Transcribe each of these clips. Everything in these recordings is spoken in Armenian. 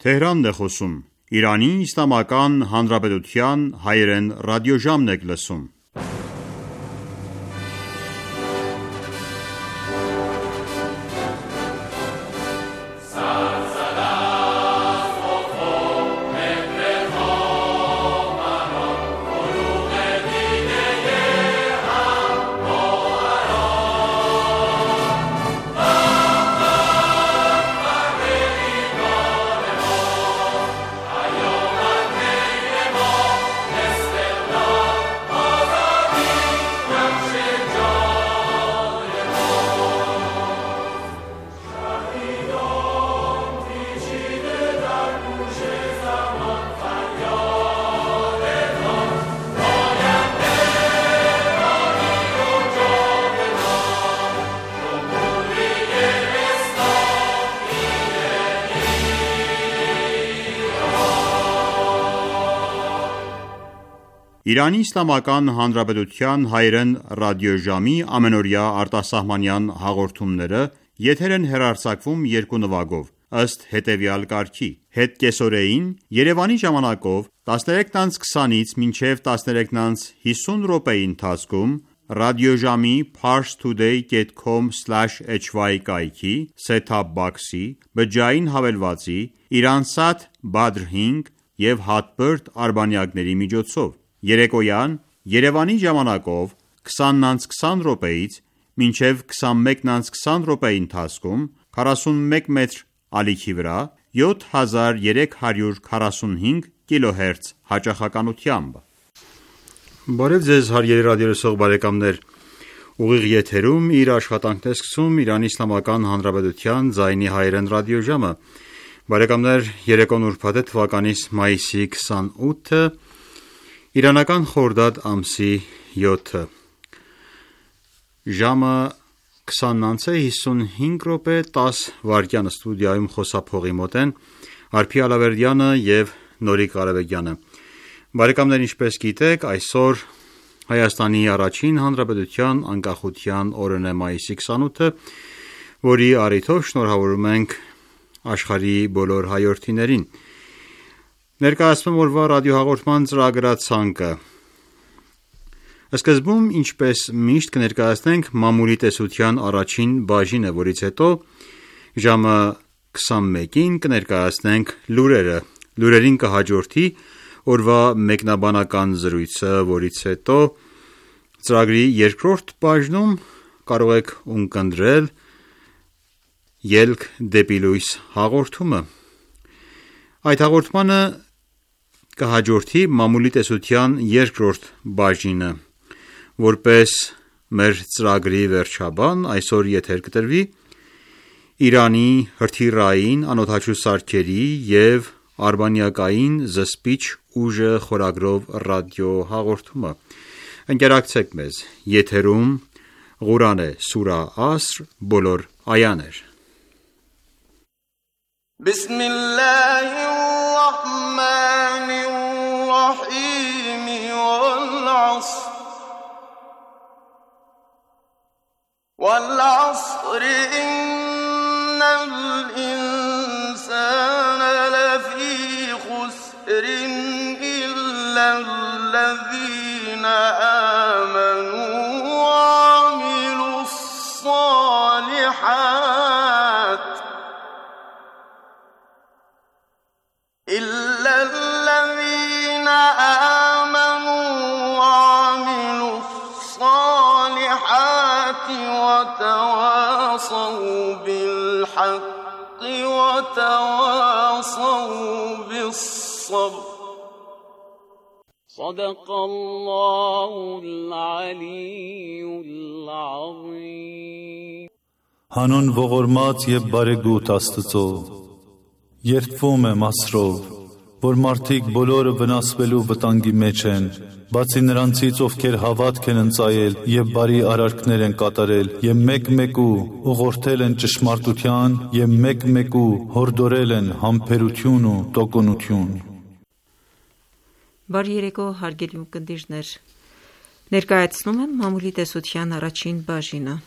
Թեհրանն է խոսում։ Իրանի Իսլամական Հանրապետության հայերեն ռադիոժամն եք լսում։ Իրանի Իսլամական Հանրապետության հայերեն ռադիոժամի ամենօրյա արտասահմանյան հաղորդումները եթեր են հեռարձակվում երկու նվագով, ըստ հետևյալ կարգի. Հետկեսօրեին Երևանի ժամանակով 13:20-ից մինչև 13:50 րոպեի ընթացքում ռադիոժամի parstoday.com/hy կայքի set-top box-ի, բջջային հավելվածի, Iransat Badr 5 և Hotbird արբանյակների միջոցով, երեկոյան Երևանի ժամանակով 20:20 րոպեից մինչև 21:20 րոպեի ընթացքում 41 մետր ալիքի վրա 7345 կիլոհերց հաճախականությամբ։ Բարև ձեզ հարգելի ռադիոլսող բարեկամներ, ուղիղ եթերում իր աշխատանքն է սկսում Իրանի Իսլամական Հանրապետության ձայնի հայերեն ռադիոժամը։ Բարեկամներ, երեկոն ուրբաթ է, թվականիս մայիսի 28-ը, իրանական խորդադ ամսի 7-ը, ժամը 20:55 10 վայրկյան ստուդիայում խոսափողի մոտ են Արփի Ալավերդյանը և Նորիկ Ղարաբեկյանը։ Բարեկամներ, ինչպես գիտեք, այսօր Հայաստանի առաջին հանրապետության անկախության օրն է մայիսի 28-ը, որի առիթով շնորհավորում ենք աշխարհի բոլոր հայրենիներին։ Ներկայացնում օրվա ռադիոհաղորդման ծրագրացանկը։ Սկզբում, ինչպես միշտ, կներկայացնենք մամուլի տեսության առաջին բաժինը, որից հետո ժամը 21-ին կներկայացնենք լուրերը։ Լուրերին կհաջորդի օրվա մեկնաբանական զրույցը, որից հետո ծրագրի երկրորդ բաժնում կարող եք ունկնդրել «Ելք դեպի լույս» հաղորդումը։ Այդ հաղորդմանը կհաջորդի մամուլի տեսության երկրորդ բաժինը։ Որպես մեր ծրագրի վերջաբան այսօր եթեր կտրվի Իրանի հրթիռային, անօդաչու սարքերի և արբանյակային զսպիչ ուժը խորագրով ռադիոհաղորդումը։ Ընկերակցեք մեզ, եթերում Ղուրան է, սուրա Ասր, բոլոր այաներ։ بسم الله الرحمن الرحيم والعصر إن الإنسان لفي خسر إلا الذين آمنوا وعملوا الصالحات وتواصوا بالحق وتواصوا بالصبر صدق الله العلي العظيم Հանուն ողորմած և բարեգութ Աստծո, երդվում եմ Ասրով, որ մարդիկ բոլորը վնասվելու վտանգի մեջ են, բացի նրանցից, ովքեր հավատք են ընծայել և բարի արարքներ են կատարել, և մեկ-մեկու ուղղորդել են ճշմարտության, և մեկ-մեկու հորդորել են համբերություն ու տոկունություն։ Բարի երեկո, հարգելի ունկնդիրներ, ներկայացնում եմ մամուլի տեսության առաջին բաժինը։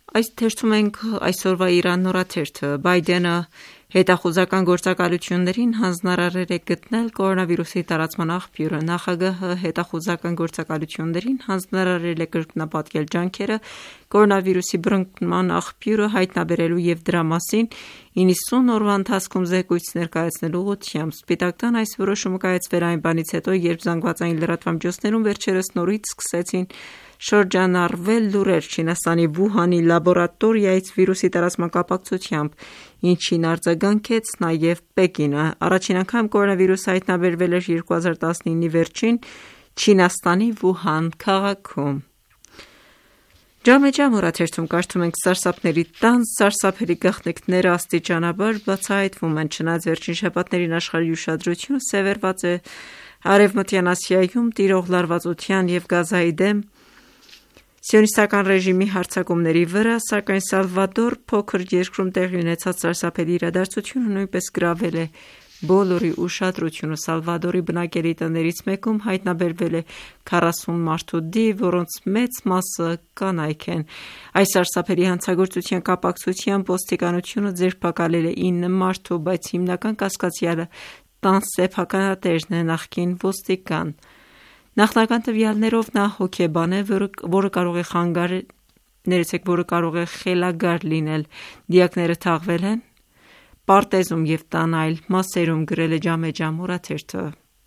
Այս թերթում ենք այսօրվա Իրան նորաթերթը։ Բայդենը հետախուզական գործակալություններին հանձնարարել է գտնել կորոնավիրուսի տարածման աղբյուրը։ Նախագահը հետախուզական գործակալություններին հանձնարարել է կրկնապատկել ջանքերը կորոնավիրուսի բռնկման աղբյուրը հայտնաբերելու և դրա մասին 90 օրվա ընթացքում զեկույց ներկայացնելու ուղղությամբ։ Սպիտակ տան այս որոշումը կայացվել այն բանից հետո, երբ զանգվածային լրատվամիջոցներում վերջերս նորից սկսեցին շրջանառվել լուրեր Չինաստանի Վուհանի լաբորատորիայից վիրուսի տարածման կապակցությամբ, ինչին արձագանքեց նաև Պեկինը։ Առաջին անգամ կորոնավիրուսը հայտնաբերվել էր 2019-ի վերջին Չինաստանի Վուհան քաղաքում։ Ջամե-ջամ օրաթերթում կարդում ենք. սարսափների տան սարսափելի գաղտնիքները աստիճանաբար բացահայտվում են, չնայած վերջին շաբաթներին աշխարհի ուշադրությունը սևեռված է Արևմտյան Ասիայում տիրող լարվածության և Գազայի դեմ սիոնիստական ռեժիմի հարձակումների վրա, սակայն Սալվադոր փոքր երկրում տեղի ունեցած սարսափելի իրադարձությունը նույնպես գրավել է բոլորի ուշադրությունը։ Սալվադորի բնակելի տներից մեկում հայտնաբերվել է 40 մարդու դիվ, որոնց մեծ մասը կանայք են։ Այս սարսափելի հանցագործության կապակցությամբ ոստիկանությունը ձերբակալել է 9 մարդու, բայց հիմնական կասկածյալը տան սեփականատերն է, նախկին ոստիկան։ Նախնական տվյալներով նա հոգեբան է, որը կարող է խելագար լինել։ Դիակները թաղվել են պարտեզում և տան այլ մասերում, գրել է Ջամե-ջամ օրաթերթը։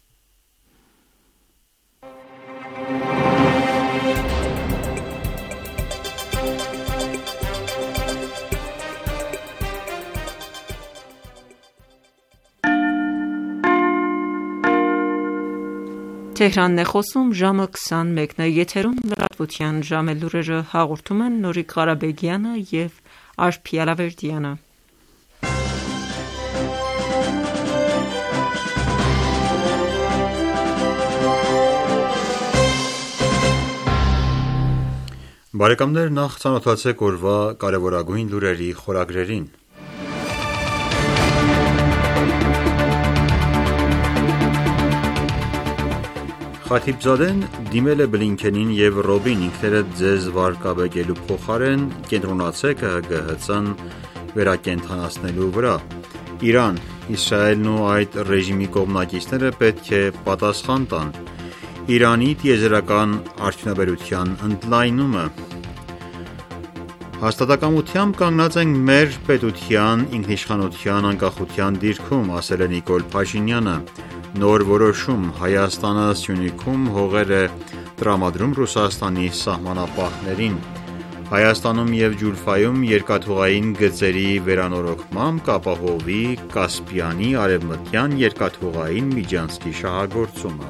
Թեհրանն է խոսում, ժամը 21-ը, եթերում լրատվության ժամը լուրերը հաղորդում են Նորիկ Ղարաբեգյանը և Արփ Ալավերդյանը։ Բարեկամներ, նախ ծանոթացեք օրվա կարևորագույն լուրերի խորագրերին։ Խաթիբզադեն դիմել է Բլինքենին և Ռոբին ինքներդ ձեզ վարկաբեկելու փոխարեն կենտրոնացեք ՀԳՀԾ-ն վերակենդանացնելու վրա։ Իրան, Իսրայելն ու այդ ռեժիմի կողմնակիցները պետք է պատասխան տան։ Իրանի տիեզերական արդյունաբերության ընդլայնումը։ Հաստատակամությամբ կանգնած ենք մեր պետության ինքնիշխանության անկախության դիրքում, ասել է Նիկոլ Փաշինյանը։ Նոր որոշում՝ Հայաստանը Սյունիքում հողեր է տրամադրում Ռուսաստանի սահմանապահներին։ Հայաստանում և Ջուլֆայում երկաթուղային գծերի վերանորոգմամբ կապահովվի Կասպիանի արևմտյան երկաթուղային միջանցքի շահագործումը։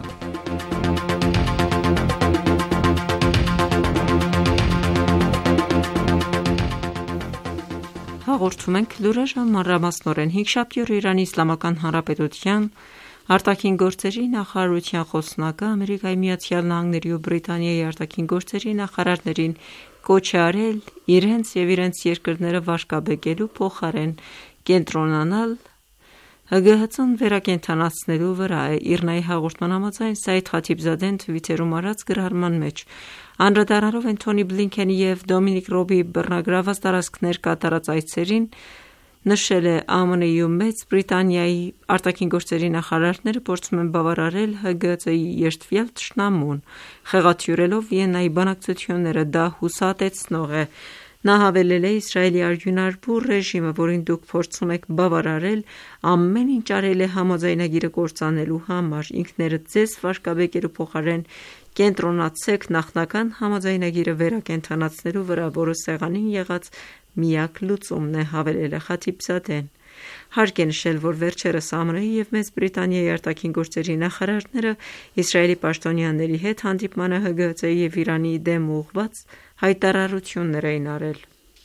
Հաղորդում ենք լուրերը մանրամասնորեն։ Հինգշաբթի օրը Իրանի Իսլամական Հանրապետության արտաքին գործերի նախարարության խոսնակը Ամերիկայի Միացյալ Նահանգների ու Բրիտանիայի արտաքին գործերի նախարարներին կոչ է արել իրենց և իրենց երկրները վարկաբեկելու փոխարեն կենտրոնանալ ՀԳՀԾ-ն վերակենդանացնելու վրա։ ԻՌՆԱ-ի հաղորդման համաձայն Սայիդ Խաթիբզադեն թվիթերում արած գրառման մեջ անդրադառնալով Էնթոնի Բլինքենի և Դոմինիկ Ռոբիի բռնագրաված տարածքներ կատարած այցերին, նշել է ԱՄՆ-ի ու Մեծ Բրիտանիայի արտաքին գործերի նախարարները փորձում են բավարարել ՀԳՀԾ-ի երդվյալ թշնամուն, խեղաթյուրելով Վիեննայի բանակցությունները, դա հուսահատեցնող է։ Նա հավելել է Իսրայելի արյունարբուռ ռեժիմը, որին դուք փորձում եք բավարարել, ամեն ինչ արել է համաձայնագիրը կործանելու համար։ Ինքներդ ձեզ վարկաբեկելու փոխարեն կենտրոնացեք նախնական համաձայնագիրը վերակենդանացնելու վրա, որը սեղանին եղած միակ լուծումն է, հավելել է Խաթիբզադեն։ Հարկ է նշել, որ վերջերս ԱՄՆ-ի և Մեծ Բրիտանիայի արտաքին գործերի նախարարները Իսրայելի պաշտոնյաների հետ հանդիպմանը ՀԳՀԾ-ի և Իրանի դեմ ուղղված հայտարարություններ էին արել։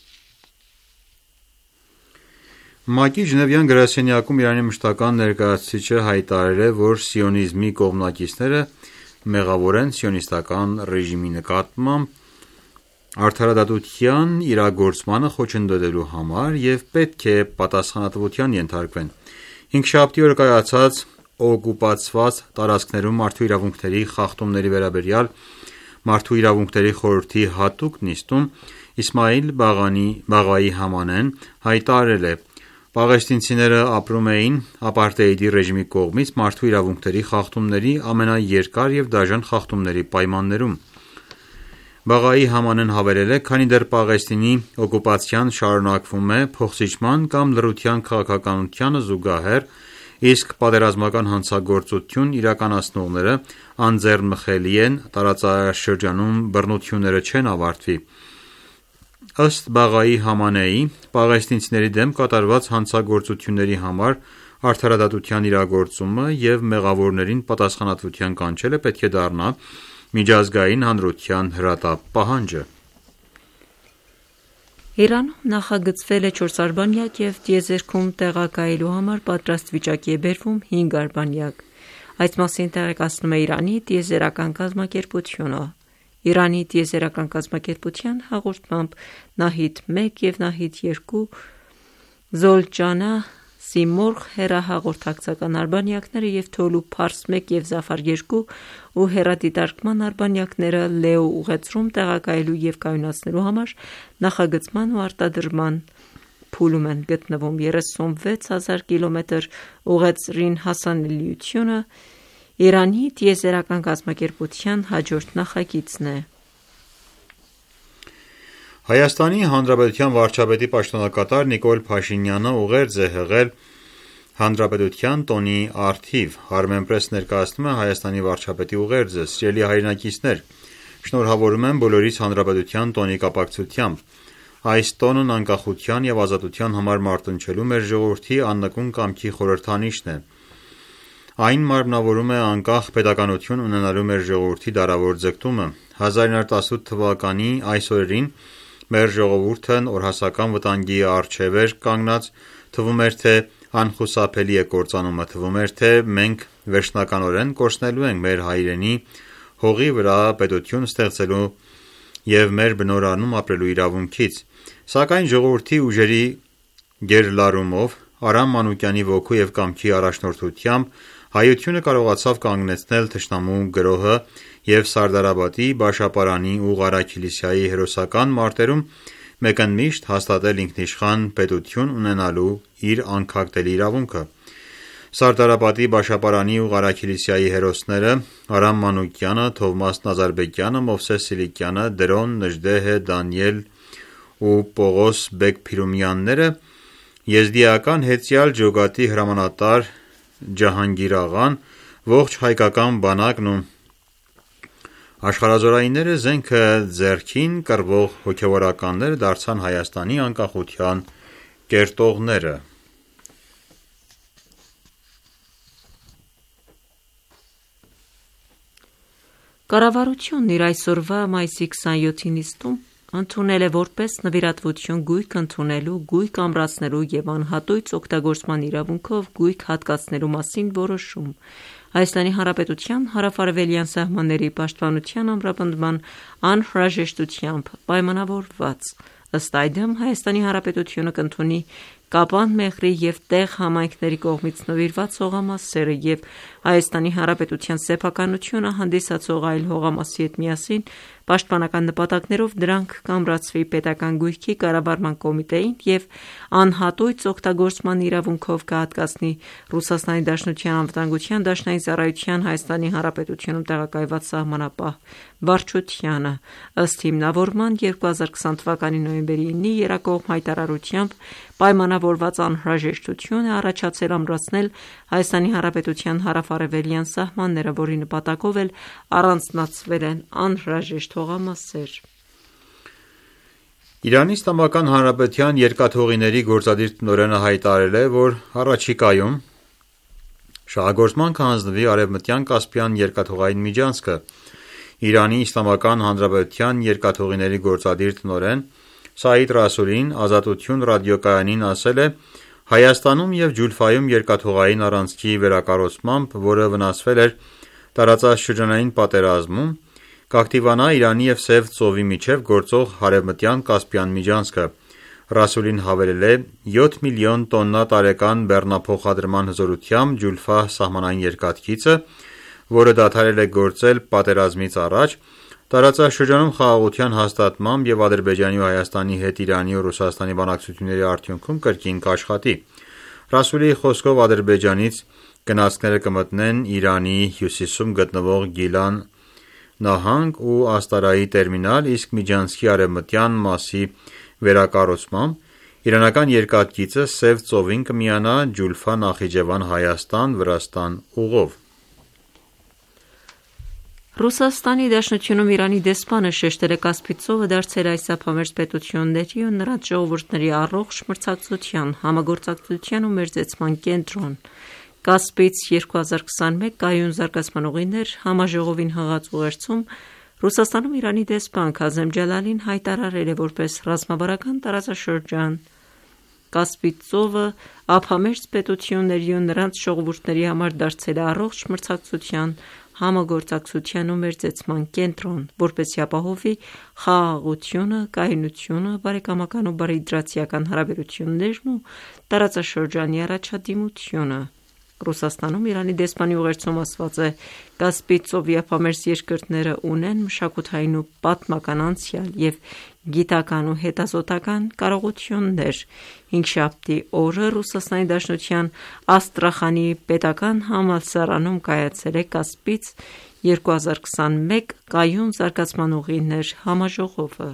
ՄԱԿ-ի Ժնևյան գրասենյակում Իրանի մշտական ներկայացուցիչը հայտարարել է, որ սիոնիզմի կողմնակիցները մեղավոր են սիոնիստական ռեժիմի նկատմամբ արդարադատության իրագործմանը խոչընդոտելու համար և պետք է պատասխանատվության ենթարկվեն։ Հինգշաբթի օրը կայացած օկուպացված տարածքներում մարդու իրավունքների խախտումների վերաբերյալ Մարդու իրավունքների խորհրդի հատուկ նիստում Իսմայիլ Բաղայի Haմանեն հայտարարել է. Պաղեստինցիները ապրում էին ապարտեիդի ռեժիմի կողմից մարդու իրավունքների խախտումների ամենաերկար և դաժան խախտումների պայմաններում։ Բաղայի Haմանեն հավելել է. Քանի դեռ Պաղեստինի օկուպացիան շարունակվում է փոխզիջման կամ լռության քաղաքականությանը զուգահեռ, իսկ պատերազմական հանցագործություն իրականացնողները անձեռնմխելի են, տարածաշրջանում բռնությունները չեն ավարտվի։ Ըստ Բաղայի Haմանեի, պաղեստինցիների դեմ կատարված հանցագործությունների համար արդարադատության իրագործումը և մեղավորներին պատասխանատվության կանչելը պետք է դառնա միջազգային հանրության հրատապ պահանջը։ Իրանում նախագծվել է 4 արբանյակ և տիեզերքում տեղակայելու համար պատրաստ վիճակի է բերվում 5 արբանյակ։ Այս մասին տեղեկացնում է Իրանի տիեզերական կազմակերպությունը։ Իրանի տիեզերական կազմակերպության հաղորդմամբ Նահիդ-1 և Նահիդ-2 Զոլջանա Սիմորղ հեռահաղորդակցական արբանյակները և Թոլու Փարս 1 և Զաֆար 2 ու հեռադիտարկման արբանյակները Լեո ուղեծրում տեղակայելու և կայունացնելու համար նախագծման ու արտադրման փուլում են գտնվում։ 36,000 կիլոմետր ուղեծրին հասանելիությունը Իրանի տիեզերական կազմակերպության հաջորդ նախագիծն է։ Հայաստանի Հանրապետության վարչապետի պաշտոնակատար Նիկոլ Փաշինյանը ուղերձ է հղել Հանրապետության տոնի առթիվ։ Armenpress ներկայացնում է Հայաստանի վարչապետի ուղերձը։ Սիրելի հայրենակիցներ, շնորհավորում եմ բոլորիս Հանրապետության տոնի կապակցությամբ։ Այս տոնն անկախության և ազատության համար մարտնչելու մեր ժողովրդի աննկուն կամքի խորհրդանիշն է։ Այն մարմնավորում է անկախ պետականություն ունենալու մեր ժողովրդի դարավոր ձգտումը։ 1918 թվականի այս օրերին մեր ժողովուրդն օրհասական վտանգի առջև էր կանգնած, թվում էր, թե անխուսափելի է կործանումը, թվում էր, թե մենք վերջնականորեն կորցնելու ենք մեր հայրենի հողի վրա պետություն ստեղծելու և մեր բնօրանում ապրելու իրավունքից։ Սակայն ժողովրդի ուժերի գերլարումով, Արամ Մանուկյանի ոգու և կամքի առաջնորդությամբ հայությունը կարողացավ կանգնեցնել թշնամու գրոհը և Սարդարաբադի, Բաշապարանի ու Ղարաքիլիսայի հերոսական մարտերում մեկընդմիշտ հաստատել ինքնիշխան պետություն ունենալու իր անքակտելի իրավունքը։ Սարդարաբադի, Բաշապարանի ու Ղարաքիլիսայի հերոսները՝ Արամ Մանուկյանը, Թովմաս Նազարբեկյանը, Մովսես Սիլիկյանը, Դրոն, Նժդեհ, Դանիել ու Պողոս Բեկ Փիրումյանները, եզդիական հեծյալ Ջոգատի հրամանատար Ջահանգիր աղան, ողջ հայկական բանակն ու աշխարհազորայինները զենքը ձեռքին կռվող հոգևորականները դարձան Հայաստանի անկախության կերտողները։ Կառավարությունն իր այսօրվա մայիսի 27-ի նիստում ընդունել է որպես նվիրատվություն գույք ընդունելու, գույք ամրացնելու և անհատույց օգտագործման իրավունքով գույք հատկացնելու մասին որոշում։ Հայաստանի Հանրապետության հարավ-արևելյան սահմանների պաշտպանության ամրապնդման անհրաժեշտությամբ պայմանավորված։ Ըստ այդմ, Հայաստանի Հանրապետությունը կընդունի Կապան Մեղրի և Տեղ համայնքների կողմից նվիրված հողամասերը և Հայաստանի Հանրապետության սեփականությունը հանդիսացող այլ հողամասի հետ միասին պաշտպանական նպատակներով դրանք կամրացվի պետական գույքի կառավարման կոմիտեին և անհատույց օգտագործման իրավունքով կհատկացնի Ռուսաստանի Դաշնության անվտանգության դաշնային ծառայության Հայաստանի Հանրապետությունում տեղակայված սահմանապահ վարչությանը։ Ըստ հիմնավորման 2020 թվականի նոյեմբերի 9-ի եռակողմ հայտարարությամբ պայմանավորված անհրաժեշտություն է առաջացել ամրացնել Հայաստանի Հանրապետության հարավ-արևելյան սահմանները, որի նպատակով էլ առանձնացվել են անհրաժեշտ հողամասեր։ Իրանի Իսլամական Հանրապետության երկաթուղիների գործադիր տնօրենը հայտարարել է, որ առաջիկայում շահագործման կհանձնվի Արևմտյան Կասպյան երկաթուղային միջանցքը։ Իրանի Իսլամական Հանրապետության երկաթուղիների գործադիր տնօրեն Սաիդ Ռասուլին Ազատություն ռադիոկայանին ասել է. Հայաստանում և Ջուլֆայում երկաթուղային առանցքի վերակառուցմամբ, որը վնասվել էր տարածաշրջանային պատերազմում, կակտիվանա Իրանի և Սև ծովի միջև գործող Արևմտյան Կասպյան միջանցքը։ Ռասուլին հավելել է. 7 միլիոն տոննա տարեկան բեռնափոխադրման հզորությամբ Ջուլֆա սահմանային երկաթգիծը, որը դադարել է գործել պատերազմից առաջ, Տարածաշրջանում խաղաղության հաստատմամբ և Ադրբեջանի ու Հայաստանի հետ Իրանի ու Ռուսաստանի բանակցությունների արդյունքում կրկին կաշխատի։ Ռասուլի խոսքով Ադրբեջանից գնացքները կմտնեն Իրանի հյուսիսում գտնվող Գիլան նահանգ ու Աստարայի տերմինալ, իսկ Միջանցքի արևմտյան մասի վերակառուցմամբ իրանական երկաթգիծը Սև ծովին կմիանա Ջուլֆա Նախիջևան Հայաստան-Վրաստան ուղով։ Ռուսաստանի Դաշնությունում Իրանի դեսպանը շեշտել է Կասպից ծովը դարձել այս ափամերձ պետությունների ու նրանց ժողովուրդների առողջ մրցակցության, համագործակցության ու մերձեցման կենտրոն։ Կասպից 2021 կայուն զարգացման ուղիներ համաժողովին հղած ուղերձում Ռուսաստանում Իրանի դեսպան Քազեմ Ջալալին հայտարարել է որպես ռազմավարական տարածաշրջան։ Կասպից ծովը ափամերձ պետությունների ու նրանց ժողովուրդների համար դարձել է առողջ մրցակցության, համագործակցության ու մերձեցման կենտրոն, որպեսզի ապահովի խաղաղությունը, կայունությունը, բարեկամական ու բարիդրացիական հարաբերություններն ու տարածաշրջանի առաջադիմությունը։ Ռուսաստանում Իրանի դեսպանի ուղերձում ասված է. Կասպից ծովի ափամերձ երկրները ունեն մշակութային ու պատմական անցյալ և գիտական ու հետազոտական կարողություններ։ Հինգշաբթի օրը Ռուսաստանի Դաշնության Աստրախանի պետական համալսարանում կայացել է Կասպից 2021 կայուն զարգացման ուղիներ համաժողովը։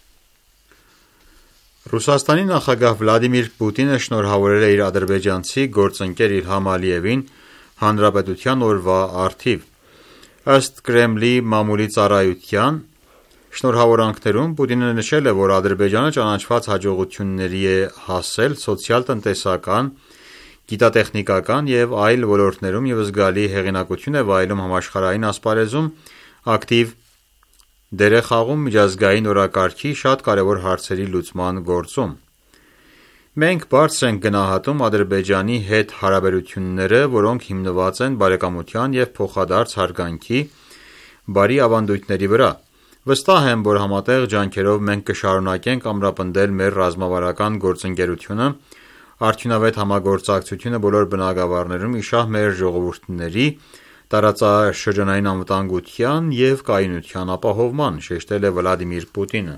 Ռուսաստանի նախագահ Վլադիմիր Պուտինը շնորհավորել է իր ադրբեջանցի գործընկեր Իլհամ Ալիևին Հանրապետության օրվա առթիվ։ Ըստ Կրեմլի մամուլի ծառայության շնորհավորանքներում Պուտինը նշել է, որ Ադրբեջանը ճանաչված հաջողությունների է հասել սոցիալ-տնտեսական, գիտատեխնիկական և այլ ոլորտներում և զգալի հեղինակություն է վայելում համաշխարհային ասպարեզում ակտիվ դեր է խաղում միջազգային օրակարգի շատ կարևոր հարցերի լուծման գործում։ Մենք բարձր ենք գնահատում Ադրբեջանի հետ հարաբերությունները, որոնք հիմնված են բարեկամության և փոխադարձ հարգանքի բարի ավանդույթների վրա։ Վստահ եմ, որ համատեղ ջանքերով մենք կշարունակենք ամրապնդել մեր ռազմավարական գործընկերությունը, արդյունավետ համագործակցությունը բոլոր բնագավառներում ի շահ մեր ժողովուրդների, տարածաշրջանային անվտանգության և կայունության ապահովման, շեշտել է Վլադիմիր Պուտինը։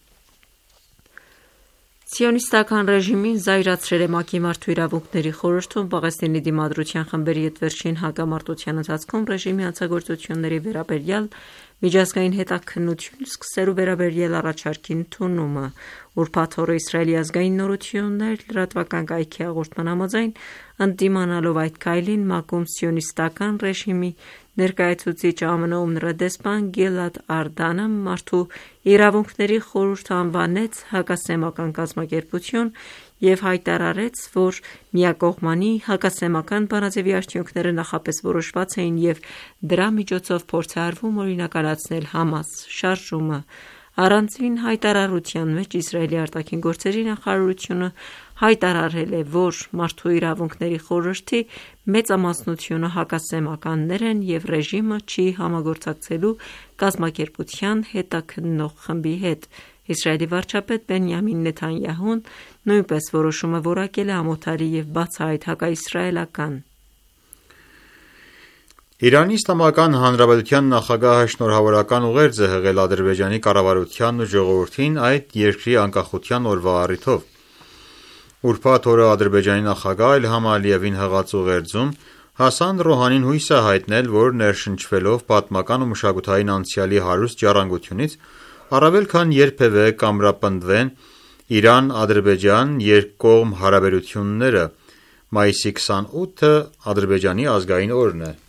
Սիոնիստական ռեժիմին զայրացրել է ՄԱԿ-ի Մարդու իրավունքների խորհրդում Պաղեստինի դիմադրության խմբերի հետ վերջին հակամարտության ընթացքում ռեժիմի հանցագործությունների վերաբերյալ միջազգային հետաքննություն սկսելու վերաբերյալ առաջարկի ընդունումը։ Ուրբաթ օրը Իսրայելի ազգային նորություններ լրատվական կայքի հաղորդման համաձայն, ընդդիմանալով այդ քայլին, ՄԱԿ-ում սիոնիստական ռեժիմի ներկայացուցիչ ԱՄՆ-ում նրա դեսպան Գիլադ Արդանը Մարդու իրավունքների խորհուրդը անվանեց հակասեմական կազմակերպություն և հայտարարեց, որ միակողմանի հակասեմական բանաձևի արդյունքները նախապես որոշված էին և դրա միջոցով փորձ է արվում օրինականացնել Համաս շարժումը։ Առանցին հայտարարության մեջ Իսրայելի արտաքին գործերի նախարարությունը հայտարարել է, որ Մարդու իրավունքների խորհրդի մեծամասնությունը հակասեմականներ են և ռեժիմը չի համագործակցելու կազմակերպության հետաքննող խմբի հետ։ Իսրայելի վարչապետ Բենյամին Նեթանյահուն նույնպես որոշումը որակել է ամոթալի և բացահայտ հակաիսրայելական։ Իրանի Իսլամական Հանրապետության նախագահը շնորհավորական ուղերձ է հղել Ադրբեջանի կառավարությանն ու ժողովրդին այդ երկրի անկախության օրվա առիթով։ Ուրբաթ օրը Ադրբեջանի նախագահ Իլհամ Ալիևին հղած ուղերձում Հասան Ռոհանին հույս է հայտնել, որ ներշնչվելով պատմական ու մշակութային անցյալի հարուստ ժառանգությունից առավել քան երբևէ կամրապնդվեն Իրան-Ադրբեջան երկկողմ հարաբերությունները։ Մայիսի 28-ը Ադրբեջանի ազգային օրն է։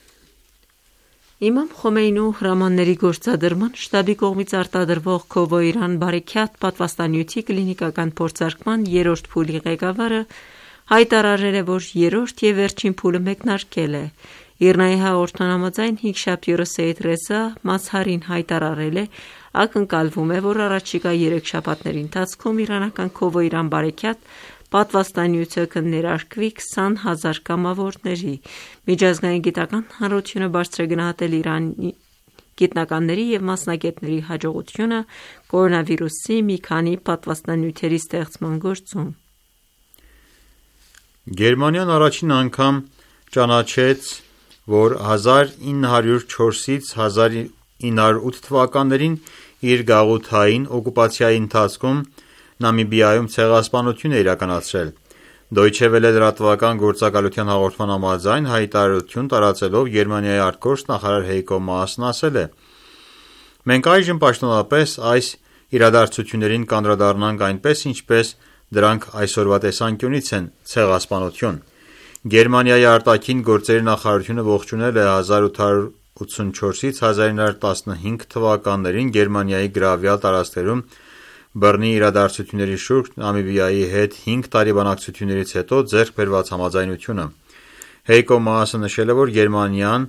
Իմամ Խոմեյնու հրամանների գործադրման շտաբի կողմից արտադրվող Քովո Իրան բարեքյաթ պատվաստանյութի կլինիկական փորձարկման երրորդ փուլի ղեկավարը հայտարարել է, որ երրորդ և վերջին փուլը մեկնարկել է։ ԻՌՆԱ-ի հաղորդման համաձայն հինգշաբթի օրը Սեյեդ Ռեզա Մազհարին հայտարարել է, ակնկալվում է, որ առաջիկա 3 շաբաթների ընթացքում իրանական Քովո Իրան բարեքյաթ պատվաստանյութը կներարկվի 20,000 կամավորների։ Միջազգային գիտական հանրությունը բարձր է գնահատել Իրանի գիտնականների և մասնագետների հաջողությունը կորոնավիրուսի մի քանի պատվաստանյութերի ստեղծման գործում։ Գերմանիան առաջին անգամ ճանաչեց, որ 1904-ից 1908 թվականներին իր գաղութային օկուպացիայի ընթացքում Նամիբիայում ցեղասպանություն է իրականացրել։ Deutsche Welle լրատվական գործակալության հաղորդման համաձայն հայտարարություն տարածելով Գերմանիայի արտգործնախարար Heiko Maasն ասել է. «Մենք այժմ պաշտոնապես այս իրադարձություններին կանդրադառնանք այնպես, ինչպես դրանք այսօրվա տեսանկյունից են ցեղասպանություն»։ Գերմանիայի արտաքին գործերի նախարարությունը ողջունել է 1884-ից 1915 թվականներին Գերմանիայի գրավյալ տարածքներում բռնի իրադարձությունների շուրջ Նամիբիայի հետ 5 տարի բանակցություններից հետո ձեռք բերված համաձայնությունը։ Heiko Maasը նշել է, որ Գերմանիան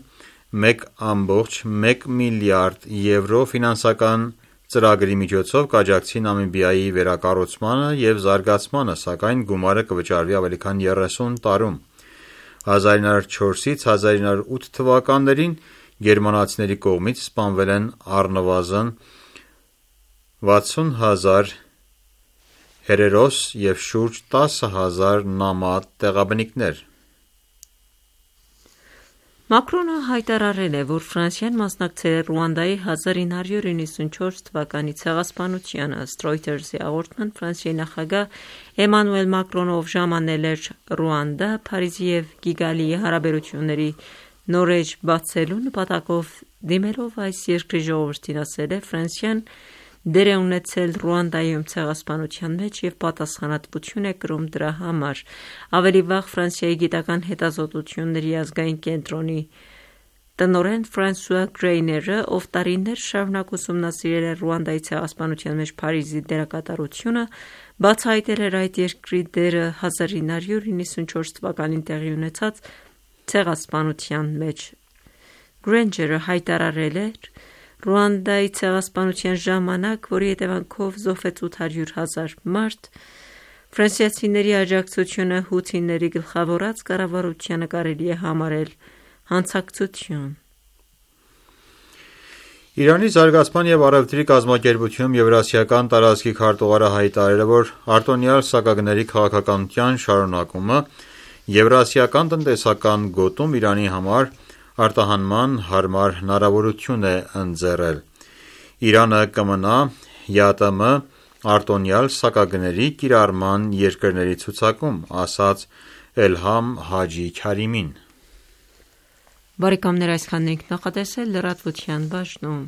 1.1 միլիարդ եվրո ֆինանսական ծրագրի միջոցով կաջակցի Նամիբիայի վերակառուցմանը և զարգացմանը, սակայն գումարը կվճարվի ավելի քան 30 տարում։ 1904-ից 1908 թվականներին գերմանացիների կողմից սպանվել են առնվազն 60,000 հերերոս և շուրջ 10,000 նամակ տեղաբնիկներ։ Մակրոնը հայտարարել է, որ Ֆրանսիան մասնակցել է Ռուանդայի 1994 թվականի ցեղասպանությանը։ Ըստ Reuters-ի հաղորդման, Ֆրանսիայի նախագահ Էմանուել Մակրոնը, ով ժամանել էր Ռուանդա, Փարիզի և Կիգալիի հարաբերությունների նոր էջ բացելու նպատակով դիմելով այս երկրի ժողովրդին, ասել է. «Ֆրանսիան դեր է ունեցել Ռուանդայում ցեղասպանության մեջ և պատասխանատվություն է կրում դրա համար»։ Ավելի վաղ Ֆրանսիայի գիտական հետազոտությունների ազգային կենտրոնի տնօրեն Ֆրանսուଆ Գրեյները, ով տարիներ շարունակ ուսումնասիրել է Ռուանդայի ցեղասպանության մեջ Փարիզի դերակատարությունը, բացահայտել էր այդ երկրի դերը 1994 թվականին տեղի ունեցած ցեղասպանության մեջ։ Գրեյները հայտարարել էր. «Ռուանդայի ցեղասպանության ժամանակ, որի հետևանքով զոհվեց 800,000 մարդ, ֆրանսիացիների աջակցությունը հութիների գլխավորած կառավարությանը կարելի է համարել հանցագործություն»։ Իրանի զարգացման և առևտրի կազմակերպությունում Եվրասիական տարածքի քարտուղարը հայտարարել է, որ արտոնյալ սակագների քաղաքականության շարունակումը Եվրասիական տնտեսական գոտում Իրանի համար արտահանման հարմար հնարավորություն է ընձեռել։ Իրանը կմնա ԵԱՏՄ արտոնյալ սակագների կիրառման երկրների ցուցակում, ասաց Էլհամ Հաջի Քարիմին։ Բարեկամներ, այսքանն ենք նախատեսել լրատվության բաժնում։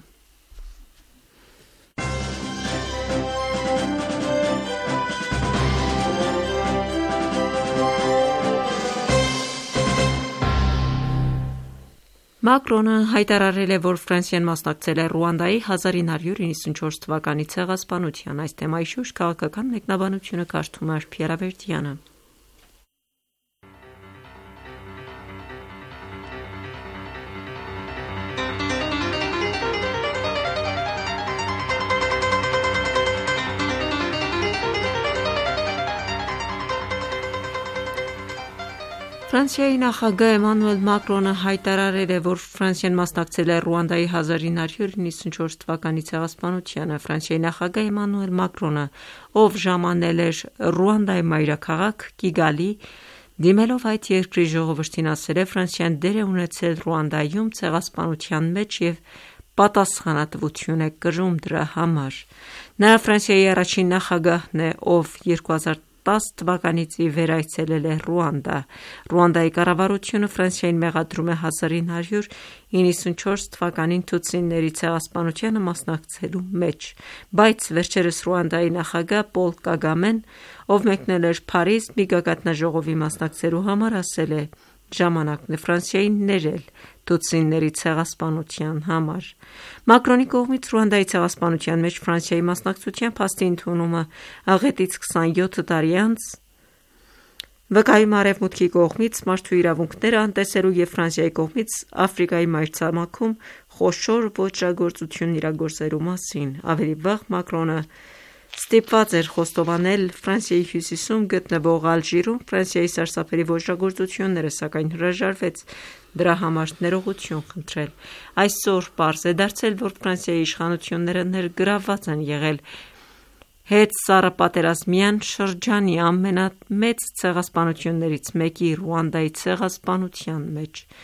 Մակրոնը հայտարարել է, որ Ֆրանսիան մասնակցել է Ռուանդայի 1994 թվականի ցեղասպանության։ Այս թեմայի շուրջ քաղաքական մեկնաբանությունը կարդում է Փիերավերդյանը։ Ֆրանսիայի նախագահ Էմանուել Մակրոնը հայտարարել է, որ Ֆրանսիան մասնակցել է Ռուանդայի 1994 թվականի ցեղասպանությանը։ Ֆրանսիայի նախագահ Էմանուել Մակրոնը, ով ժամանել էր Ռուանդայի մայրաքաղաք Կիգալի, դիմելով այդ երկրի ժողովրդին, ասել է. «Ֆրանսիան դեր է ունեցել Ռուանդայում ցեղասպանության մեջ և պատասխանատվություն է կրում դրա համար»։ Նա Ֆրանսիայի առաջին նախագահն է, ով 2010 թվականից ի վեր այցելել է Ռուանդա։ Ռուանդայի կառավարությունը Ֆրանսիային մեղադրում է 1994 թվականին թութսիների ցեղասպանությանը մասնակցելու մեջ, բայց վերջերս Ռուանդայի նախագահ Պոլ Կագամեն, ով մեկնել էր Փարիզ մի գագաթնաժողովի մասնակցելու համար, ասել է. «Ժամանակն է Ֆրանսիային ներել թութսիների ցեղասպանության համար»։ Մակրոնի կողմից Ռուանդայի ցեղասպանության մեջ Ֆրանսիայի մասնակցության փաստի ընդունումը աղետից 27 տարի անց վկայում Արևմուտքի կողմից մարդու իրավունքները անտեսելու և Ֆրանսիայի կողմից Աֆրիկայի մայրցամաքում խոշոր ոճրագործություն իրագործելու մասին։ Ավելի վաղ Մակրոնը ստիպված էր խոստովանել Ֆրանսիայի հյուսիսում գտնվող Ալժիրում Ֆրանսիայի սարսափելի ոճրագործությունները, սակայն հրաժարվեց դրա համար ներողություն խնդրել։ Այսօր պարզ է դարձել, որ Ֆրանսիայի իշխանությունները ներգրավված են եղել հետսառըպատերազմյան շրջանի ամենամեծ ցեղասպանություններից մեկի՝ Ռուանդայի ցեղասպանության մեջ։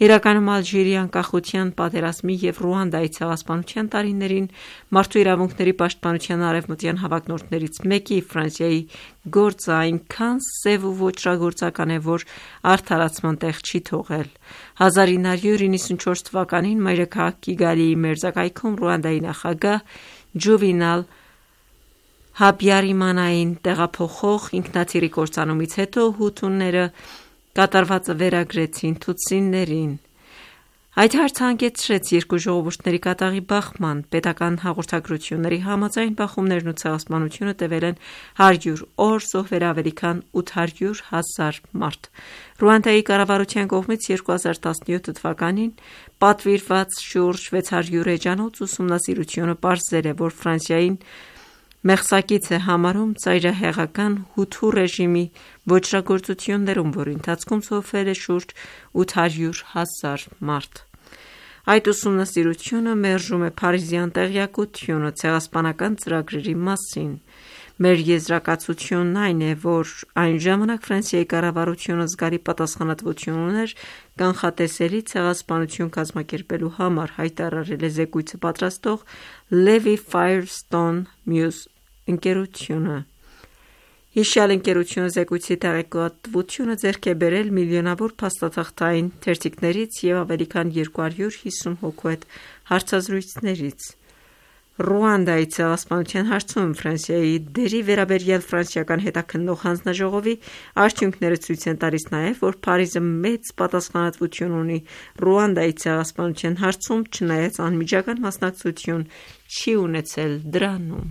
Իրականում Ալժիրի անկախության, պատերազմի և Ռուանդայի ցեղասպանության տարիներին մարդու իրավունքների պաշտպանության արևմտյան հավակնորդներից մեկի՝ Ֆրանսիայի գործը այնքան սև ու ոճրագործական է, որ արդարացման տեղ չի թողել։ 1994 թվականին մայրաքաղաք Կիգալիի մերձակայքում Ռուանդայի նախագահ Ջուվենալ Հաբյարիմանային տեղափոխող ինքնաթիռի կործանումից հետո հութուները կատարվածը վերագրեցին թութսիներին։ Այդ հարցը հանգեցրեց երկու ժողովուրդների կատաղի բախման։ Պետական հաղորդագրությունների համաձայն բախումներն ու ցեղասպանությունը տևել են 100 օր, զոհվել ավելի քան 800,000 մարդ։ Ռուանդայի կառավարության կողմից 2017 թվականին պատվիրված շուրջ 600 էջանոց ուսումնասիրությունը պարզել է, որ Ֆրանսիային մեղսակից է համարում ծայրահեղական հութու ռեժիմի ոճրագործություններում, որի ընթացքում զոհվել է շուրջ 800,000 մարդ։ Այդ ուսումնասիրությունը մերժում է Փարիզյան տեղյակությունը ցեղասպանական ծրագրերի մասին։ Մեր եզրակացությունն այն է, որ այն ժամանակ Ֆրանսիայի կառավարությունը զգալի պատասխանատվություն ուներ կանխատեսելի ցեղասպանություն կազմակերպելու համար, հայտարարել է զեկույցը պատրաստող Levi Firestone Muse ընկերությունը։ Հիշյալ ընկերությունը զեկույցի տեղեկատվությունը ձեռք է բերել միլիոնավոր փաստաթղթային թերթիկներից և ավելի քան 250 հոգու հետ հարցազրույցներից։ Ռուանդայի ցեղասպանության հարցում Ֆրանսիայի դերի վերաբերյալ ֆրանսիական հետաքննող հանձնաժողովի արդյունքները ցույց են տալիս նաև, որ Փարիզը մեծ պատասխանատվություն ունի Ռուանդայի ցեղասպանության հարցում, չնայած անմիջական մասնակցություն չի ունեցել դրանում։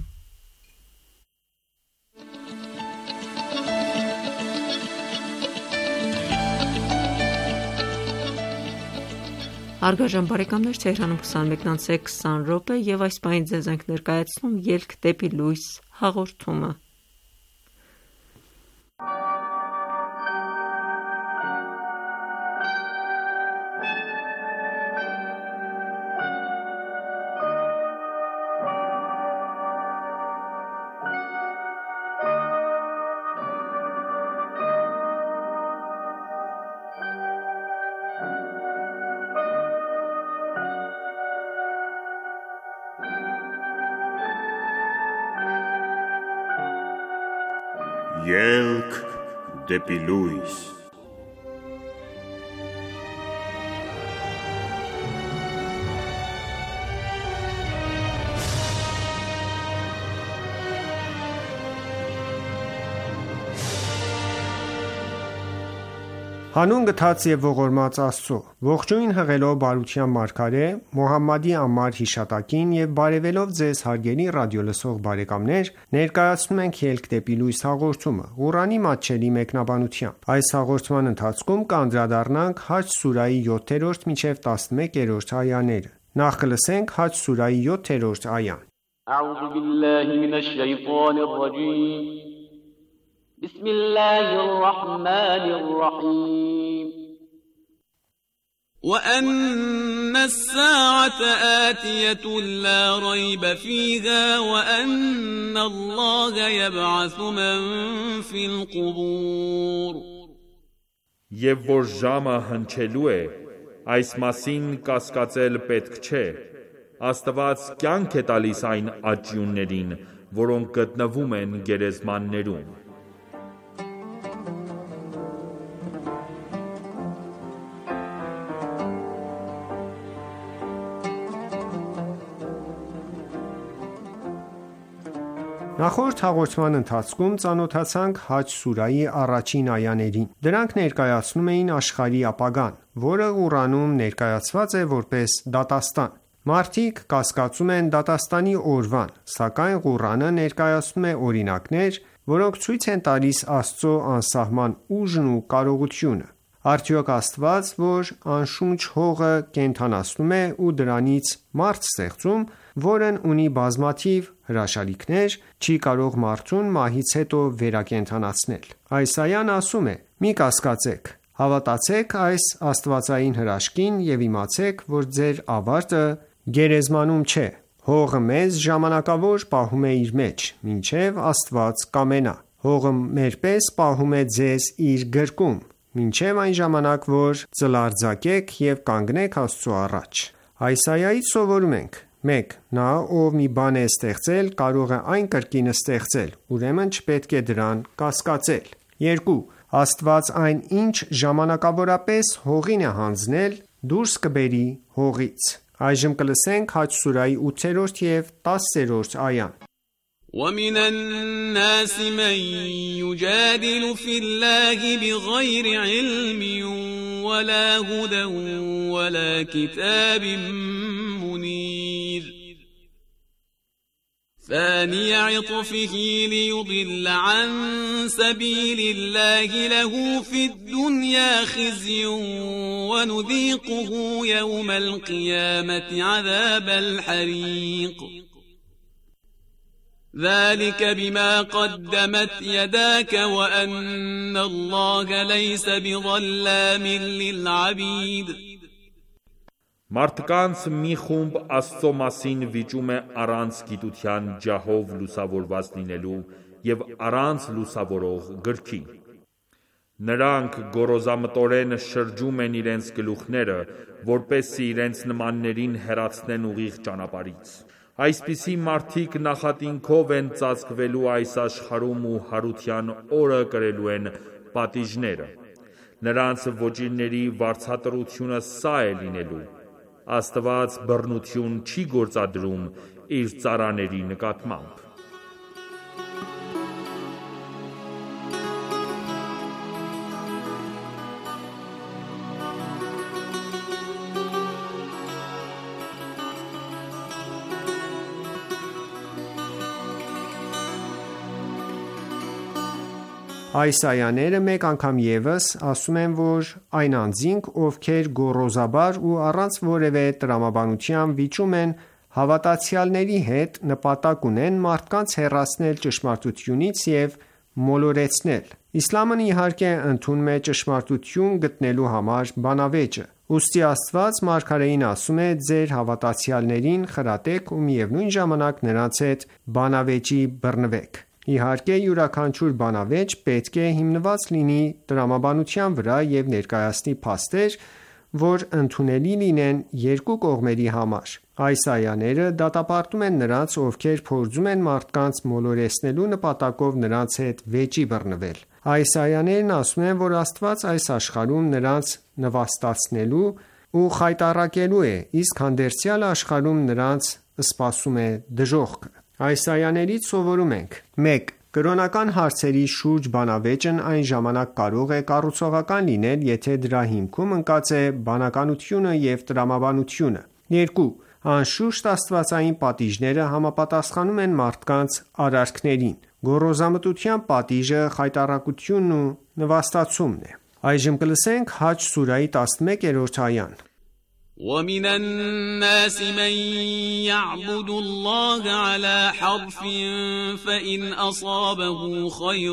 Հարգարժան բարեկամներ, Թեհրանում 21:20 և այս պահին ձեզ ենք ներկայացնում «Ելք դեպի լույս» հաղորդումը։ Ելք դեպի լույս։ Հանուն գթած և ողորմած Աստծո, ողջույն հղելով բարության մարգարե Մոհամմադի անմար հիշատակին եւ բարեւելով ձեզ հարգելի ռադիոլսող բարեկամներ, ներկայացնում ենք «Ելք դեպի լույս» հաղորդումը, Ղուրանի մատչելի մեկնաբանությամբ։ Այս հաղորդման ընթացքում կանդրադառնանք Հաջ սուրահի 7-րդ մինչև 11-րդ այաները։ Նախ կլսենք Հաջ սուրահի 7-րդ այան։ أعوذ بالله من الشيطان الرجيم بسم الله الرحمن الرحيم وأن الساعة آتية لا ريب فيها وأن الله يبعث من في القبور Եվ որ ժամը հնչելու է, այս մասին կասկածել պետք չէ, Աստված կյանք է տալիս այն աճյուններին, որոնք գտնվում են գերեզմաններում։ Նախորդ հաղորդման ընթացքում ծանոթացանք Հաջ սուրահի առաջին այաներին։ Դրանք ներկայացնում էին աշխարհի ապագան, որը Ղուրանում ներկայացված է որպես դատաստան։ Մարդիկ կասկածում են դատաստանի օրվան, սակայն Ղուրանը ներկայացնում է օրինակներ, որոնք ցույց են տալիս Աստծո անսահման ուժն ու կարողությունը։ Արդյոք Աստված, որ անշունչ հողը կենդանացնում է ու դրանից մարդ ստեղծում, որն ունի բազմաթիվ հրաշալիքներ, չի կարող մարդուն մահից հետո վերակենդանացնել։ Այս այան ասում է. «Մի կասկածեք, հավատացեք այս աստվածային հրաշքին և իմացեք, որ ձեր ավարտը գերեզմանում չէ։ Հողը մեզ ժամանակավոր պահում է իր մեջ, մինչև Աստված կամենա։ Հողը մեր պես պահում է ձեզ իր գրկում, մինչև այն ժամանակ, որ ծլարձակեք և կանգնեք Աստծու առաջ։ Այս այայից սովորում ենք. 1. Նա, ով մի բան է ստեղծել, կարող է այն կրկին ստեղծել, ուրեմն չպետք է դրան կասկածել։ 2. Աստված այն, ինչ ժամանակավորապես հողին է հանձնել, դուրս կբերի հողից։ Այժմ կլսենք Հաջ սուրահի 8 և 10 այան։ وَمِنَ النَّاسِ مَن يُجَادِلُ فِي اللَّهِ بِغَيْرِ عِلْمٍ وَلَا هُدًى وَلَا كِتَابٍ مُنِيرٍ ثَانِيَ عِطْفِهِ لِيُضِلَّ عَن سَبِيلِ اللَّهِ لَهُ فِي الدُّنْيَا خِزْيٌ وَنُذِيقُهُ يَوْمَ الْقِيَامَةِ عَذَابَ الْحَرِيقِ ذلك بما قدمت يداك وأن الله ليس بظلام للعبيد Մարդկանց մի խումբ Աստծո մասին վիճում է առանց գիտության ջահով լուսավորված լինելու և առանց լուսավորող գրքի։ Նրանք գոռոզամտորեն շրջում են իրենց գլուխները, որպեսզի իրենց նմաններին հեռացնեն ուղիղ ճանապարհից։ Այսպիսի մարդիկ նախատինքով են ծածկվելու այս աշխարհում ու հարության օրը կրելու են պատիժները։ Նրանց ոճիրների վարձատրությունը սա է լինելու։ Աստված բռնություն չի գործադրում իր ծառաների նկատմամբ։ Այս այաները մեկ անգամ ևս ասում են, որ այն անձինք, ովքեր գոռոզաբար ու առանց որևէ տրամաբանության վիճում են հավատացյալների հետ, նպատակ ունեն մարդկանց հեռացնել ճշմարտությունից և մոլորեցնել։ Իսլամն իհարկե ընդունում է ճշմարտություն գտնելու համար բանավեճը։ Ուստի Աստված մարգարեին ասում է. «Ձեր հավատացյալներին խրատեք ու միևնույն ժամանակ նրանց հետ բանավեճի բռնվեք»։ Իհարկե, յուրաքանչյուր բանավեճ պետք է հիմնված լինի տրամաբանության վրա և ներկայացնի փաստեր, որ ընդունելի լինեն երկու կողմերի համար։ Այս այաները դատապարտում են նրանց, ովքեր փորձում են մարդկանց մոլորեցնելու նպատակով նրանց հետ վեճի բռնվել։ Այս այաներն ասում են, որ Աստված այս աշխարհում նրանց նվաստացնելու ու խայտառակելու է, իսկ հանդերձյալ աշխարհում նրանց սպասում է դժոխքը։ Այս այաներից սովորում ենք. 1. Կրոնական հարցերի շուրջ բանավեճն այն ժամանակ կարող է կառուցողական լինել, եթե դրա հիմքում ընկած է բանականությունը և տրամաբանությունը։ 2. Անշուշտ աստվածային պատիժները համապատասխանում են մարդկանց արարքներին։ Գոռոզամտության պատիժը խայտառակությունն ու նվաստացումն է։ Այժմ կլսենք Հաջ սուրահի 11-րդ այան։ وَمِنَ النَّاسِ مَن يَعْبُدُ اللَّهَ عَلَى حَرْفٍ فَإِنْ أَصَابَهُ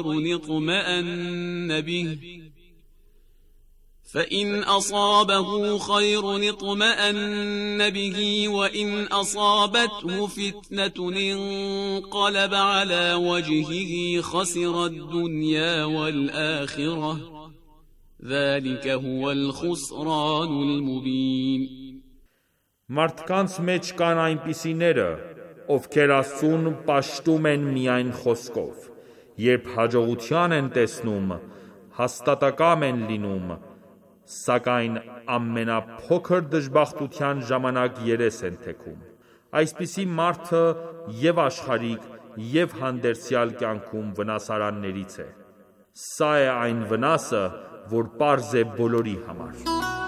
خَيْرٌ اطْمَأَنَّ بِهِ وَإِنْ أَصَابَتْهُ فِتْنَةٌ انقَلَبَ عَلَى وَجْهِهِ خَسِرَ الدُّنْيَا وَالْآخِرَةَ ذلك هو الخسران المبين Մարդկանց մեջ կան այնպիսիները, ովքեր Աստծուն պաշտում են միայն խոսքով, երբ հաջողության են տեսնում, հաստատակամ են լինում, սակայն ամենափոքր դժբախտության ժամանակ երես են թեքում։ Այսպիսի մարդը և աշխարհիկ, և հանդերձյալ կյանքում վնասարաններից է։ Սա է այն վնասը, որ պարզ է բոլորի համար։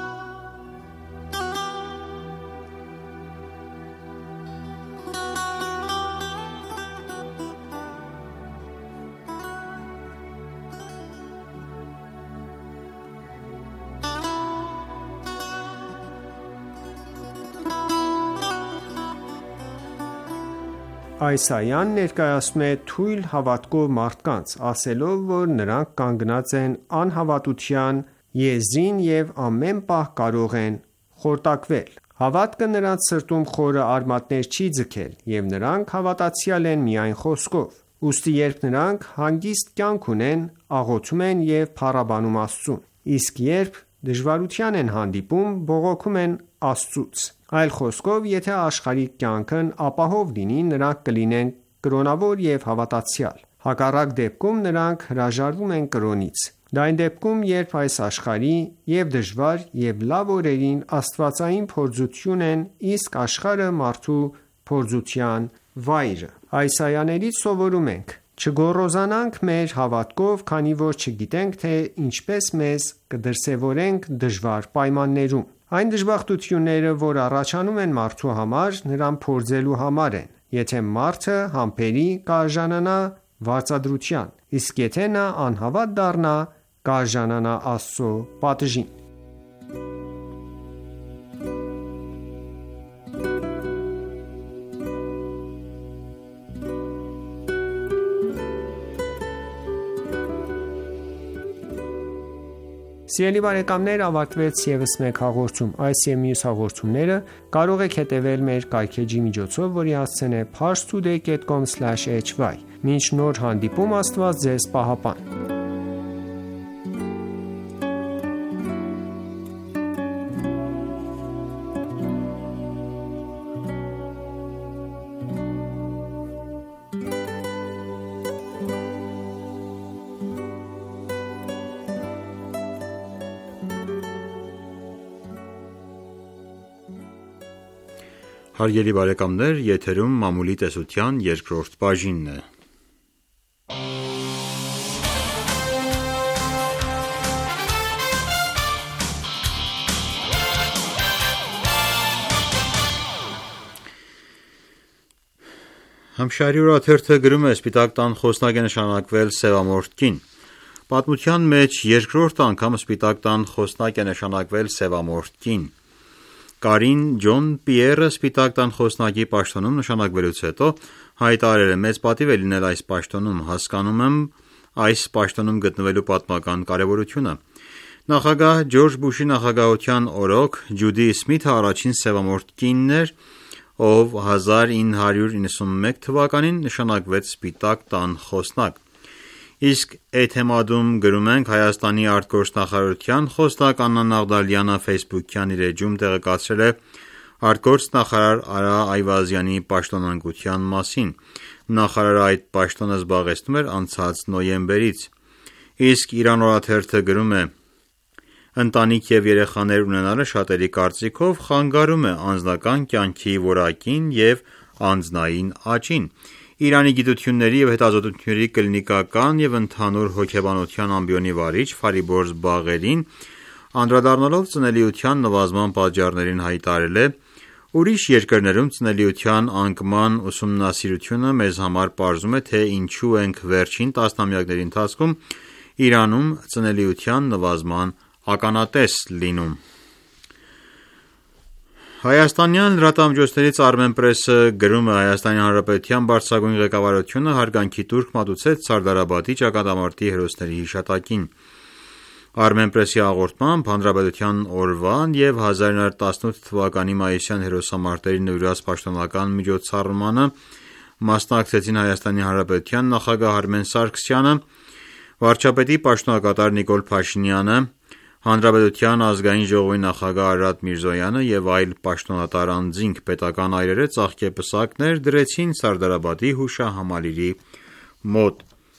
Այս այան ներկայացնում է թույլ հավատքով մարդկանց, ասելով, որ նրանք կանգնած են անհավատության եզրին և ամեն պահ կարող են խորտակվել։ Հավատքը նրանց սրտում խորը արմատներ չի ձգել, և նրանք հավատացյալ են միայն խոսքով։ Ուստի երբ նրանք հանգիստ կյանք ունեն, աղոթում են և փառաբանում Աստծուն։ իսկ երբ դժվարության են հանդիպում, բողոքում են Աստծուց։ Այլ խոսքով, եթե աշխարհիկ կյանքն ապահով լինի, նրանք կլինեն կրոնավոր և հավատացյալ։ Հակառակ դեպքում նրանք հրաժարվում են կրոնից։ Դա այն դեպքում, երբ այս աշխարհի և դժվար և լավ օրերին աստվածային փորձություն են, իսկ աշխարհը մարդու փորձության վայրը։ Այս այաներից սովորում ենք. չգոռոզանանք մեր հավատքով, քանի որ չգիտենք, թե ինչպես մեզ կդրսևորենք դժվար պայմաններում։ Այն դժբախտությունները, որ առաջանում են մարդու համար, նրան փորձելու համար են։ Եթե մարդը համբերի, կարժանանա վարձատրության, իսկ եթե նա անհավատ դառնա, կարժանանա Աստծո պատժին։ Սիրելի բարեկամներ, ավարտվեց ևս մեկ հաղորդում։ Այս և մյուս հաղորդումները կարող եք հետևել մեր կայքէջի միջոցով, որի հասցեն է parstoday.com/hy։ Մինչ նոր հանդիպում, Աստված ձեզ պահապան։ Հարգելի բարեկամներ, եթերում մամուլի տեսության երկրորդ բաժինն է։ Համշարի օրաթերթը գրում է. «Սպիտակ տան խոսնակ է նշանակվել սևամորթ կին»։ Պատմության մեջ երկրորդ անգամ Սպիտակ տան խոսնակ է նշանակվել սևամորթ կին։ Կարին Ջոն Պիերը Սպիտակ տան խոսնակի պաշտոնում նշանակվելուց հետո հայտարարել է. «Մեծ պատիվ է լինել այս պաշտոնում, հասկանում եմ այս պաշտոնում գտնվելու պատմական կարևորությունը»։ Նախագահ Ջորջ Բուշի նախագահության օրոք Ջուդի Սմիթը առաջին սևամորթ կինն էր, ով 1991 թվականին նշանակվեց Սպիտակ տան խոսնակ։ Իսկ Էթեմադում գրում ենք. Հայաստանի արտգործնախարարության խոսնակ Աննա Նաղդալյանը Facebook-յան իր էջում տեղեկացրել է արտգործնախարար Արա Այվազյանի պաշտոնանկության մասին։ Նախարարը այդ պաշտոնը զբաղեցնում էր անցած նոյեմբերից։ Իսկ Իրան օրաթերթը գրում է. ընտանիք և երեխաներ ունենալը շատերի կարծիքով խանգարում է անձնական կյանքի որակին և անձնային աճին։ Իրանի գիտությունների և հետազոտությունների կլինիկական և ընդհանուր հոգեբանության ամբիոնի վարիչ Ֆարիբորզ Բաղերին անդրադառնալով ծնելիության նվազման պատճառներին հայտարարել է. «Ուրիշ երկրներում ծնելիության անկման ուսումնասիրությունը մեզ համար պարզում է, թե ինչու ենք վերջին տասնամյակների ընթացքում Իրանում ծնելիության նվազման ականատես լինում»։ Հայաստանյան լրատվամիջոցներից Armenpress-ը գրում է. Հայաստանի Հանրապետության բարձրագույն ղեկավարությունը հարգանքի տուրք մատուցեց Սարդարաբադի ճակատամարտի հերոսների հիշատակին։ Armenpress-ի հաղորդմամբ Հանրապետության օրվան և 1918 թվականի մայիսյան հերոսամարտերին նվիրված պաշտոնական միջոցառմանը մասնակցեցին Հայաստանի Հանրապետության նախագահ Արմեն Սարգսյանը, վարչապետի պաշտոնակատար Նիկոլ Փաշինյանը, Հանրապետության ազգային ժողովի նախագահ Արարատ Միրզոյանը և այլ պաշտոնատար անձինք։ Պետական այրերը ծաղկեպսակներ դրեցին Սարդարաբադի հուշահամալիրի մոտ։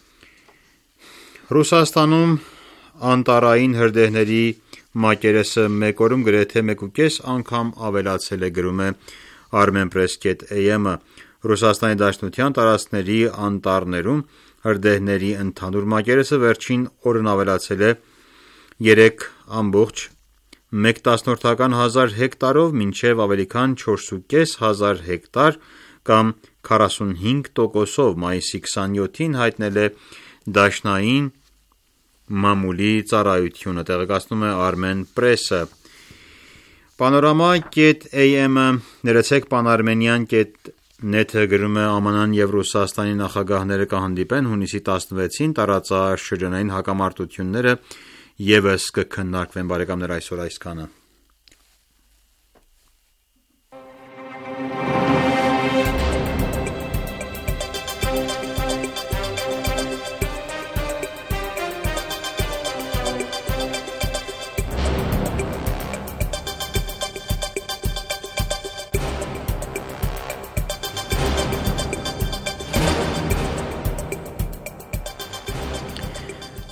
Ռուսաստանում անտառային հրդեհների մակերեսը մեկ օրում գրեթե 1.5 անգամ ավելացել է, գրում է Armenpress.am-ը։ Ռուսաստանի Դաշնության տարածքների անտառներում հրդեհների ընդհանուր մակերեսը վերջին օրն ավելացել է 3,1 հեկտարով մինչև ավելի քան 4,5 հազար հեկտար կամ 45%-ով մայիսի 27-ին հայտնել է Դաշնային մամուլի ծառայությունը, տեղեկացնում է Armenpress-ը։ Panorama.am-ը ներեցեք Panarmenian.net-ը գրում է. ԱՄՆ-ն և Ռուսաստանի նախագահները կհանդիպեն հունիսի 16-ին, տարածաշրջանային հակամարտությունները ևս կքննարկվեն։ Բարեկամներ, այսօր այսքանը։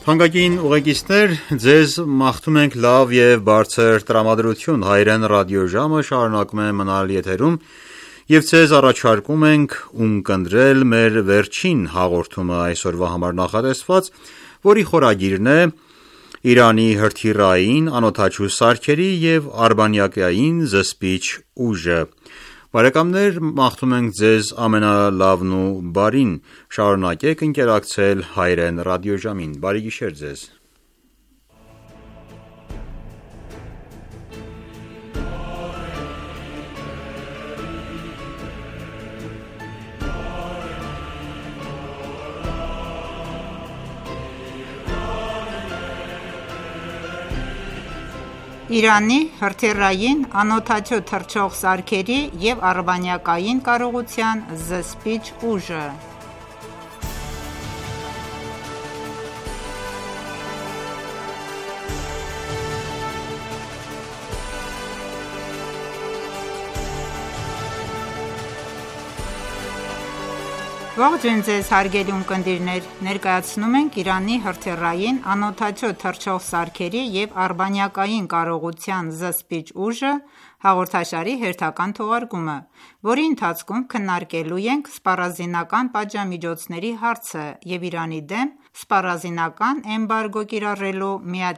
Թանկագին ուղեկիցներ, ձեզ մաղթում ենք լավ և բարձր տրամադրություն։ Հայրեն ռադիոժամը շարունակում է մնալ եթերում և ձեզ առաջարկում ենք ունկնդրել մեր վերջին հաղորդումը այսօրվա համար նախատեսված, որի խորագիրն է Իրանի հրթիռային, անօդաչու սարքերի և արբանյակային զսպիչ ուժը։ Բարեկամներ, մաղթում ենք ձեզ ամենալավն ու բարին։ Շարունակեք ընկերակցել Հայրեն ռադիոժամին։ Բարի գիշեր ձեզ։ Իրանի հրթիռային, անօդաչու թռչող սարքերի և արբանյակային կարողության զսպիչ ուժը։ Ողջույն ձեզ հարգելի ունկնդիրներ, ներկայացնում ենք Իրանի հրթիռային, անօդաչու թռչող սարքերի և արբանյակային կարողության զսպիչ ուժը հաղորդաշարի հերթական թողարկումը, որի ընթացքում քննարկելու ենք սպառազինական պատժամիջոցների հարցը և Իրանի դեմ սպառազինական էմբարգո կիրառելու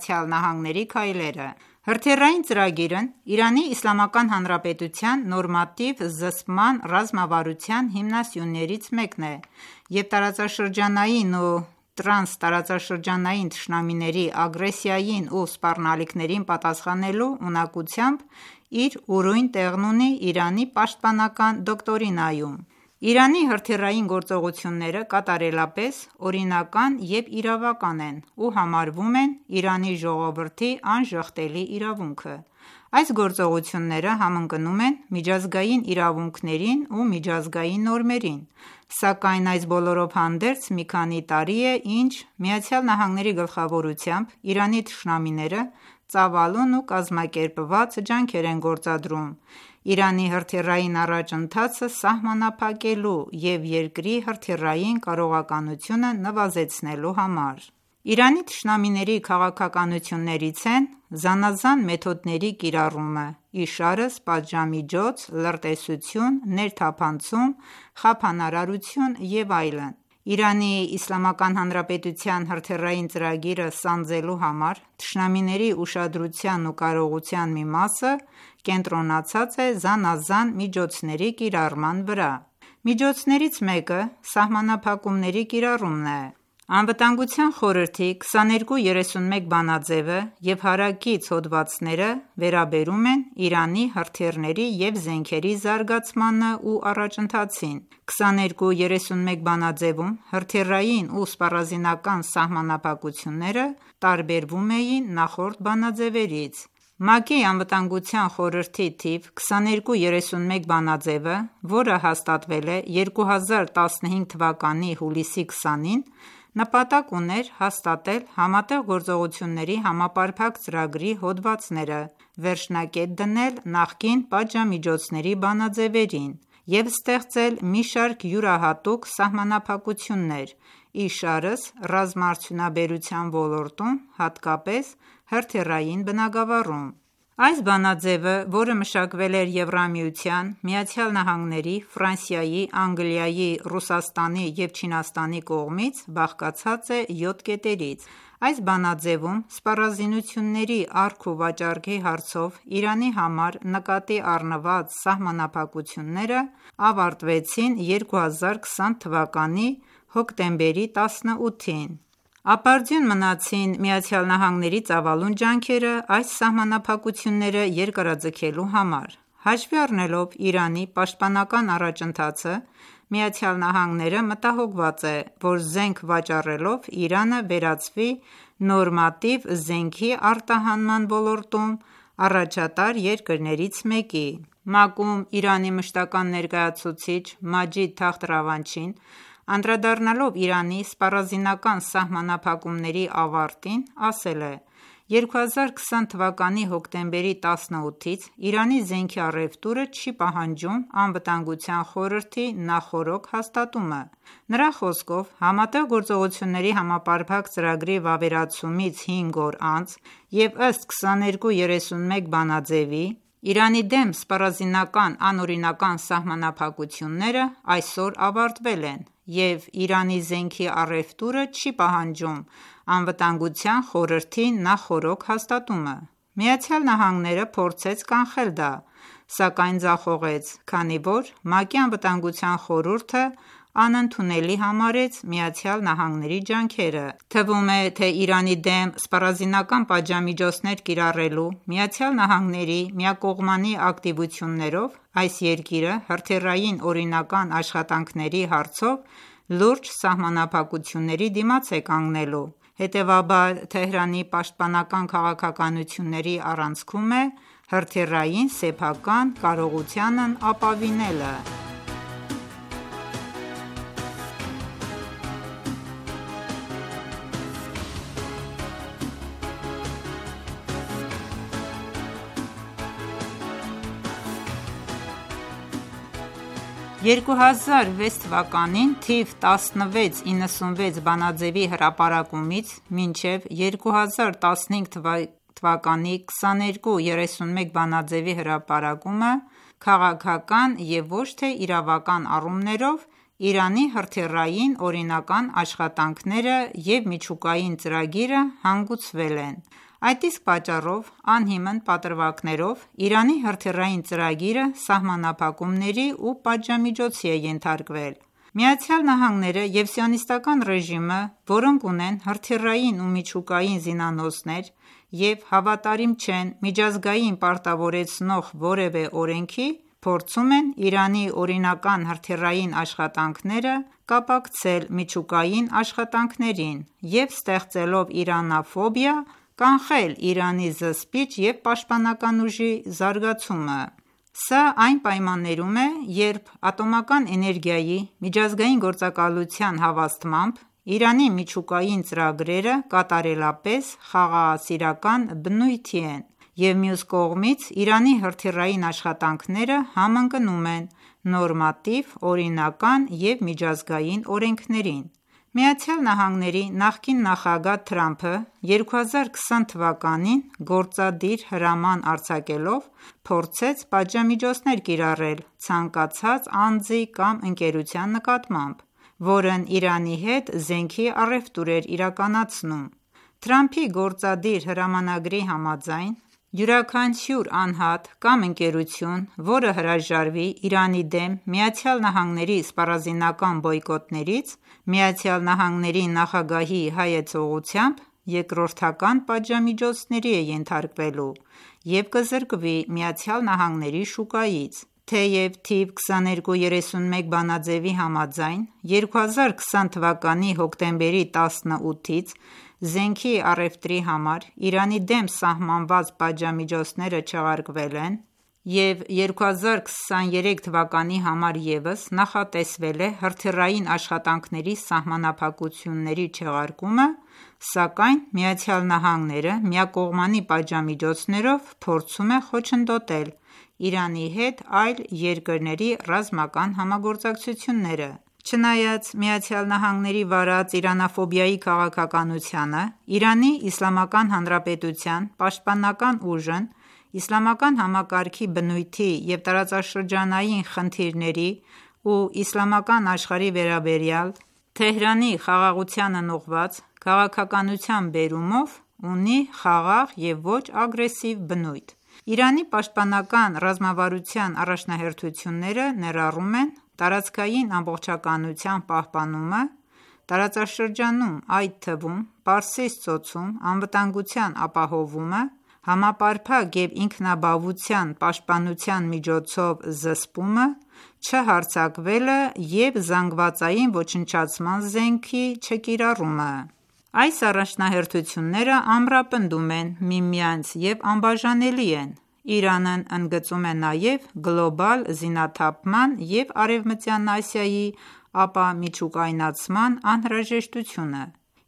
ԱՄՆ-ի քայլերը։ Հրթիռային ծրագիրն Իրանի Իսլամական Հանրապետության նորմատիվ զսպման ռազմավարության հիմնասյուներից մեկն է և տարածաշրջանային ու տրանստարածաշրջանային թշնամիների ագրեսիային ու սպառնալիքներին պատասխանելու ունակությամբ իր ուրույն տեղն ունի Իրանի պաշտպանական դոկտրինայում։ Իրանի հրթիռային գործողությունները կատարելապես օրինական և իրավական են ու համարվում են Իրանի ժողովրդի անժխտելի իրավունքը։ Այս գործողությունները համընկնում են միջազգային իրավունքներին ու միջազգային նորմերին, սակայն այս բոլորով հանդերձ մի քանի տարի է, ինչ ԱՄՆ-ի գլխավորությամբ Իրանի թշնամիները ծավալուն ու կազմակերպված ջանքեր են գործադրում Իրանի հրթիռային առաջընթացը սահմանափակելու և երկրի հրթիռային կարողականությունը նվազեցնելու համար։ Իրանի թշնամիների քաղաքականություններից են զանազան մեթոդների կիրառումը, իշարս պատժամիջոց, լրտեսություն, ներթափանցում, խափանարարություն և այլն։ Իրանի Իսլամական Հանրապետության հրթիռային ծրագիրը սանձելու համար թշնամիների ուշադրության ու կարողության մի մասը կենտրոնացած է զանազան միջոցների կիրառման վրա։ Միջոցներից մեկը սահմանափակումների կիրառումն է։ Անվտանգության խորհրդի 2231 բանաձևը և հարակից հոդվածները վերաբերում են Իրանի հրթիռների և զենքերի զարգացմանն ու առաջընթացին։ 2231 բանաձեվում հրթիռային ու սպառազինական սահմանափակությունները տարբերվում էին նախորդ բանաձևերից։ ՄԱԿ-ի Անվտանգության խորհրդի թիվ 2231 բանաձևը, որը հաստատվել է 2015 թվականի հուլիսի 20-ին, նպատակ ուներ հաստատել Համատեղ գործողությունների համապարփակ ծրագրի հոդվածները, վերջնակետ դնել նախկին պատժամիջոցների բանաձևերին և ստեղծել մի շարք յուրահատուկ սահմանափակություններ, իշարս ռազմաարդյունաբերության ոլորտում, հատկապես հրթիռային բնագավառում։ Այս բանաձևը, որը մշակվել էր Եվրամիության, ԱՄՆ-ի, Ֆրանսիայի, Անգլիայի, Ռուսաստանի և Չինաստանի կողմից, բաղկացած է 7 կետերից։ Այս բանաձեվում սպառազինությունների առք ու վաճառքի հարցով Իրանի համար նկատի առնված սահմանափակությունները ավարտվեցին 2020 թվականի հոկտեմբերի 18-ին։ Ապարդյուն մնացին ԱՄՆ-ի ծավալուն ջանքերը այս սահմանափակությունները երկարաձգելու համար։ Հաշվի առնելով Իրանի պաշտպանական առաջընթացը, ԱՄՆ-ը մտահոգված է, որ զենք վաճառելով Իրանը վերածվի նորմատիվ զենքի արտահանման ոլորտում առաջատար երկրներից մեկի։ ՄԱԿ-ում Իրանի մշտական ներկայացուցիչ Մաջիդ Թախտ Ռավանչին, անդրադառնալով Իրանի սպառազինական սահմանափակումների ավարտին, ասել է. 2020 թվականի հոկտեմբերի 18-ից Իրանի զենքի առևտուրը չի պահանջում Անվտանգության խորհրդի նախօրոք հաստատումը։ Նրա խոսքով, Համատեղ գործողությունների համապարփակ ծրագրի վավերացումից 5 օր անց և ըստ 2231 բանաձևի, Իրանի դեմ սպառազինական անօրինական սահմանափակությունները այսօր ավարտվել են, և Իրանի զենքի առևտուրը չի պահանջում Անվտանգության խորհրդի նախօրոք հաստատումը։ ԱՄՆ-ը փորձեց կանխել դա, սակայն ձախողեց, քանի որ ՄԱԿ-ի Անվտանգության խորհուրդը անընդունելի համարեց ԱՄՆ-ի ջանքերը։ Թվում է, թե Իրանի դեմ սպառազինական պատժամիջոցներ կիրառելու ԱՄՆ-ի միակողմանի ակտիվություններով այս երկիրը հրթիռային օրինական աշխատանքների հարցով լուրջ սահմանափակությունների դիմաց է կանգնելու։ Հետևաբար, Թեհրանի պաշտպանական քաղաքականությունների առանցքում է հրթիռային սեփական կարողությանն ապավինելը։ «2006 թվականին թիվ 1696 բանաձևի հրապարակումից մինչև 2015 թվականի 2231 բանաձևի հրապարակումը քաղաքական և ոչ թե իրավական առումներով Իրանի հրթիռային օրինական աշխատանքները և միջուկային ծրագիրը հանգուցվել են։ Այդ իսկ պատճառով անհիմն պատրվակներով Իրանի հրթիռային ծրագիրը սահմանափակումների ու պատժամիջոցի է ենթարկվել։ ԱՄՆ-ն և Սիոնիստական ռեժիմը, որոնք ունեն հրթիռային ու միջուկային զինանոցներ և հավատարիմ չեն միջազգային պարտավորեցնող որևէ օրենքի, փորձում են Իրանի օրինական հրթիռային աշխատանքները կապակցել միջուկային աշխատանքներին և ստեղծելով իրանաֆոբիա, կանխել Իրանի զսպիչ և պաշտպանական ուժի զարգացումը։ Սա այն պայմաններում է, երբ ատոմական էներգիայի միջազգային գործակալության հավաստմամբ Իրանի միջուկային ծրագրերը կատարելապես խաղաղասիրական բնույթի են, և մյուս կողմից Իրանի հրթիռային աշխատանքները համընկնում են նորմատիվ, օրինական և միջազգային օրենքներին։ ԱՄՆ նախկին նախագահ Թրամփը 2020 թվականին գործադիր հրաման արձակելով փորձեց պատժամիջոցներ կիրառել ցանկացած անձի կամ ընկերության նկատմամբ, որն Իրանի հետ զենքի առևտուր էր իրականացնում։ Թրամփի գործադիր հրամանագրի համաձայն, յուրաքանչյուր անհատ կամ ընկերություն, որը հրաժարվի Իրանի դեմ ԱՄՆ սպառազինական բոյկոտներից, ԱՄՆ նախագահի հայեցողությամբ երկրորդական պատժամիջոցների է ենթարկվելու և կզրկվի ԱՄՆ շուկայից։ Թեև թիվ 2231 բանաձևի համաձայն 2020 թվականի հոկտեմբերի 18-ից զենքի առևտրի համար Իրանի դեմ սահմանված պատժամիջոցները չեղարկվել են, և 2023 թվականի համար ևս նախատեսվել է հրթիռային աշխատանքների սահմանափակությունների չեղարկումը, սակայն ԱՄՆ-ն միակողմանի պատժամիջոցներով փորձում է խոչընդոտել Իրանի հետ այլ երկրների ռազմական համագործակցությունները։ Չնայած ԱՄՆ-ի վարած իրանաֆոբիայի քաղաքականությանը, Իրանի Իսլամական Հանրապետության պաշտպանական ուժն իսլամական համակարգի բնույթի և տարածաշրջանային խնդիրների ու իսլամական աշխարհի վերաբերյալ Թեհրանի խաղաղությանն ուղղված քաղաքականության բերումով ունի խաղաղ և ոչ ագրեսիվ բնույթ։ Իրանի պաշտպանական ռազմավարության առաջնահերթությունները ներառում են տարածքային ամբողջականության պահպանումը, տարածաշրջանում, այդ թվում Պարսից ծոցում անվտանգության ապահովումը, համապարփակ և ինքնաբավության պաշտպանության միջոցով զսպումը, չհարձակվելը և զանգվածային ոչնչացման զենքի չկիրառումը։ Այս առաջնահերթությունները ամրապնդում են միմյանց և անբաժանելի են։ Իրանն ընդգծում է նաև գլոբալ զինաթափման և Արևմտյան Ասիայի ապամիջուկայնացման անհրաժեշտությունը։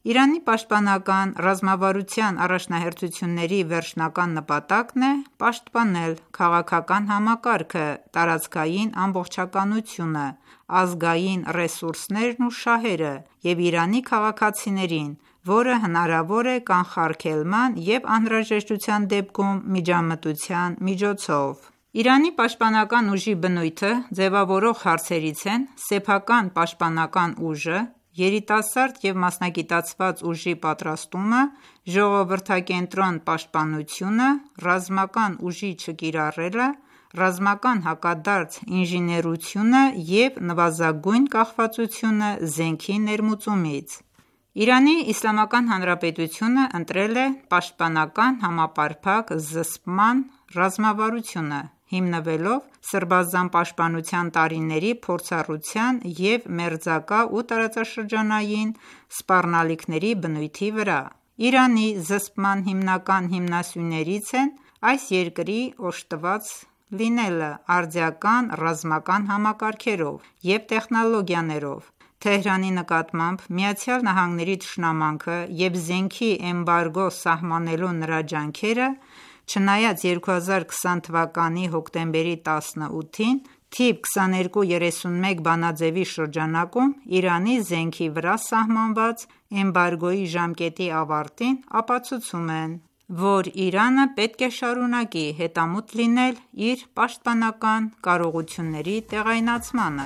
Իրանի պաշտպանական ռազմավարության առաջնահերթությունների վերջնական նպատակն է պաշտպանել քաղաքական համակարգը, տարածքային ամբողջականությունը, ազգային ռեսուրսներն ու շահերը և Իրանի քաղաքացիներին, որը հնարավոր է կանխարգելման և անհրաժեշտության դեպքում միջամտության միջոցով։ Իրանի պաշտպանական ուժի բնույթը ձևավորող հարցերից են սեփական պաշտպանական ուժը, երիտասարդ և մասնագիտացված ուժի պատրաստումը, ժողովրդակենտրոն պաշտպանությունը, ռազմական ուժի չկիրառելը, ռազմական հակադարձ ինժեներությունը և նվազագույն կախվածությունը զենքի ներմուծումից։ Իրանի Իսլամական Հանրապետությունը ընտրել է պաշտպանական համապարփակ զսպման ռազմավարությունը, հիմնվելով սրբազան պաշտպանության տարիների փորձառության և մերձակա ու տարածաշրջանային սպառնալիքների բնույթի վրա։ Իրանի զսպման հիմնական հիմնասյուներից են այս երկրի օժտված լինելը արդիական ռազմական համակարգերով և տեխնոլոգիաներով, Թեհրանի նկատմամբ ԱՄՆ-ի թշնամանքը և զենքի էմբարգո սահմանելու նրա ջանքերը, չնայած 2020 թվականի հոկտեմբերի 18-ին թիվ 2231 բանաձևի շրջանակում Իրանի զենքի վրա սահմանված էմբարգոյի ժամկետի ավարտին, ապացուցում են, որ Իրանը պետք է շարունակի հետամուտ լինել իր պաշտպանական կարողությունների տեղայնացմանը։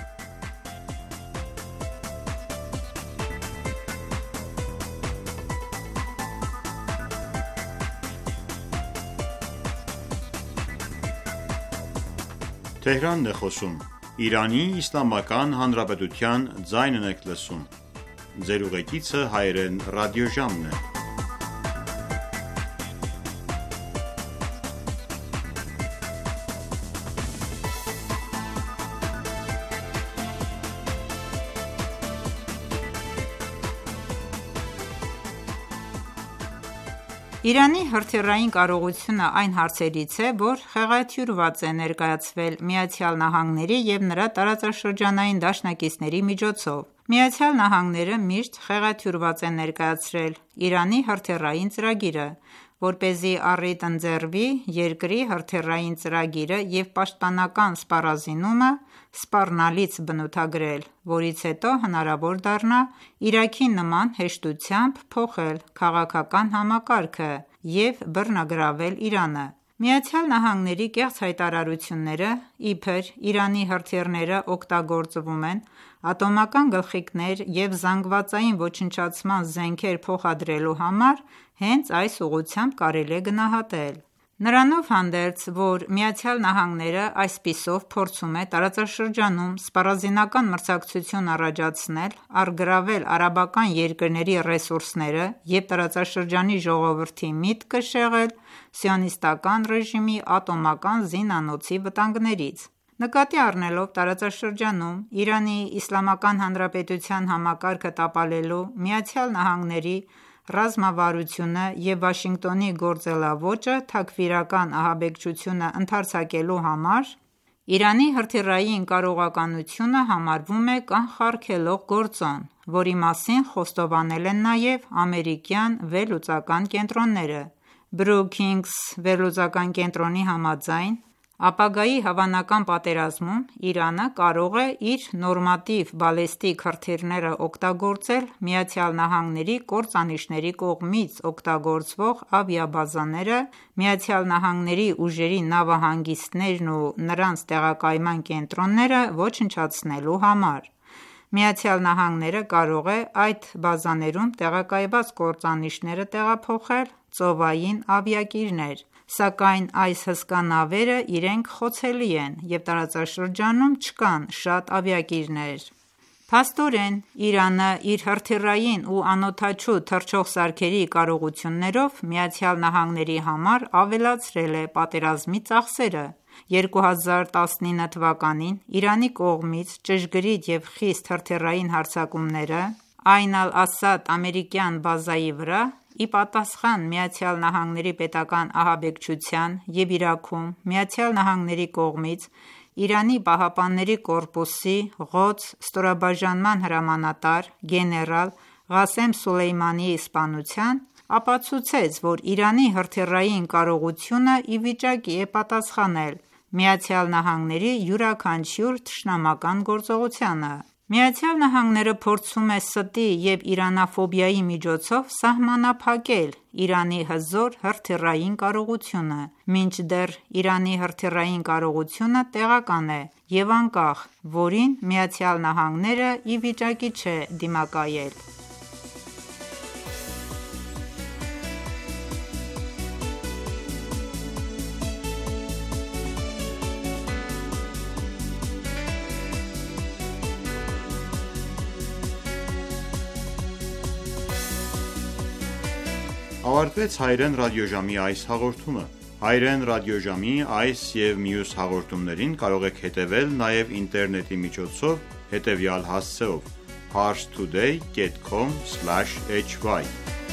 Իրանի հրթիռային կարողությունը այն հարցերից է, որ խեղաթյուրված է ներկայացվել ԱՄՆ-ի և նրա տարածաշրջանային դաշնակիցների միջոցով։ ԱՄՆ-ը միշտ խեղաթյուրված է ներկայացրել Իրանի հրթիռային ծրագիրը, որպեսզի առիթ ընձեռվի երկրի հրթիռային ծրագիրը և պաշտպանական սպառազինումը սպառնալից բնութագրել, որից հետո հնարավոր դառնա Իրաքի նման հեշտությամբ փոխել քաղաքական համակարգը և բռնագրավել Իրանը։ ԱՄՆ-ի կեղծ հայտարարությունները, իբր Իրանի հրթիռները օգտագործվում են ատոմական գլխիկներ և զանգվածային ոչնչացման զենքեր փոխադրելու համար, հենց այս ուղղությամբ կարելի է գնահատել։ Նրանով հանդերձ, որ ԱՄՆ-ն այսպիսով փորձում է տարածաշրջանում սպառազինական մրցակցություն առաջացնել, առգրավել արաբական երկրների ռեսուրսները և տարածաշրջանի ժողովրդի միտքը շեղել Սիոնիստական ռեժիմի ատոմական զինանոցի վտանգներից։ Նկատի առնելով տարածաշրջանում Իրանի Իսլամական Հանրապետության համակարգը տապալելու ԱՄՆ-ի ռազմավարությունը և Վաշինգտոնի գործելաոճը թաքֆիրական ահաբեկչությունը ընդարձակելու համար, Իրանի հրթիռային կարողականությունը համարվում է կանխարգելող գործոն, որի մասին խոստովանել են նաև ամերիկյան վերլուծական կենտրոնները։ Brookings վերլուծական կենտրոնի համաձայն, ապագայի հավանական պատերազմում Իրանը կարող է իր նորմատիվ բալեստիկ հրթիռները օգտագործել ԱՄՆ կործանիչների կողմից օգտագործվող ավիաբազաները, ԱՄՆ ուժերի նավահանգիստներն ու նրանց տեղակայման կենտրոնները ոչնչացնելու համար։ ԱՄՆ կարող է այդ բազաներում տեղակայված կործանիչները տեղափոխել ծովային ավիակիրներ, սակայն այս հսկա նավերը իրենք խոցելի են և տարածաշրջանում չկան շատ ավիակիրներ։ Փաստորեն, Իրանը իր հրթիռային ու անօդաչու թռչող սարքերի կարողություններով ԱՄՆ համար ավելացրել է պատերազմի ծախսերը։ 2019 թվականին Իրանի կողմից ճշգրիտ և խիստ հրթիռային հարձակումները Այն Ալ-Ասադ ամերիկյան բազայի վրա, ի պատասխան ԱՄՆ պետական ահաբեկչության և Իրաքում ԱՄՆ կողմից Իրանի պահապանների կորպուսի Ղոդս ստորաբաժանման հրամանատար գեներալ Ղասեմ Սոլեյմանիի սպանության, ապացուցեց, որ Իրանի հրթիռային կարողությունը ի վիճակի է պատասխանել ԱՄՆ-ի յուրաքանչյուր թշնամական գործողությանը։ ԱՄՆ-ը փորձում է ստի և իրանաֆոբիայի միջոցով սահմանափակել Իրանի հզոր հրթիռային կարողությունը, մինչդեռ Իրանի հրթիռային կարողությունը տեղական է և անկախ, որին ԱՄՆ-ն ի վիճակի չէ դիմակայել։ Ավարտվեց Հայերեն ռադիոժամի այս հաղորդումը։ Հայերեն ռադիոժամի այս և մյուս հաղորդումներին կարող եք հետևել նաև ինտերնետի միջոցով հետևյալ հասցեով՝ parstoday.com/hy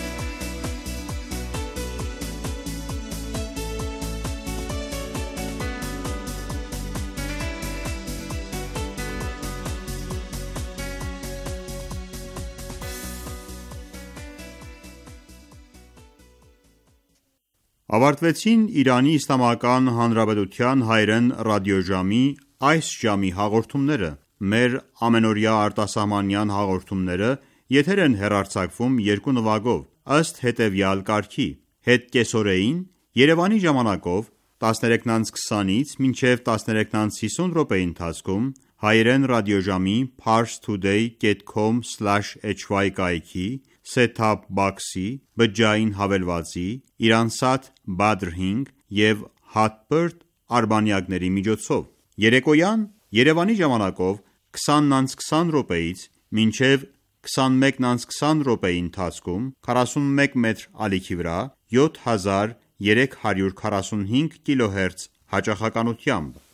Ավարտվեցին Իրանի Իսլամական Հանրապետության հայերեն ռադիոժամի այս ժամի հաղորդումները։ Մեր ամենօրյա արտասահմանյան հաղորդումները եթեր են հեռարձակվում երկու նվագով, ըստ հետևյալ կարգի. հետ կեսօրեին Երևանի ժամանակով 13:20-ից մինչև 13:50 րոպեի ընթացքում հայերեն ռադիոժամի parstoday.com/hy կայքի, set-top box-ի, բջջային հավելվածի, Iransat Badr 5 և Hotbird արբանյակների միջոցով։ Երեկոյան Երևանի ժամանակով 20:20 րոպեից մինչև 21:20 րոպեի ընթացքում 41 մետր ալիքի վրա 7345 կիլոհերց հաճախականությամբ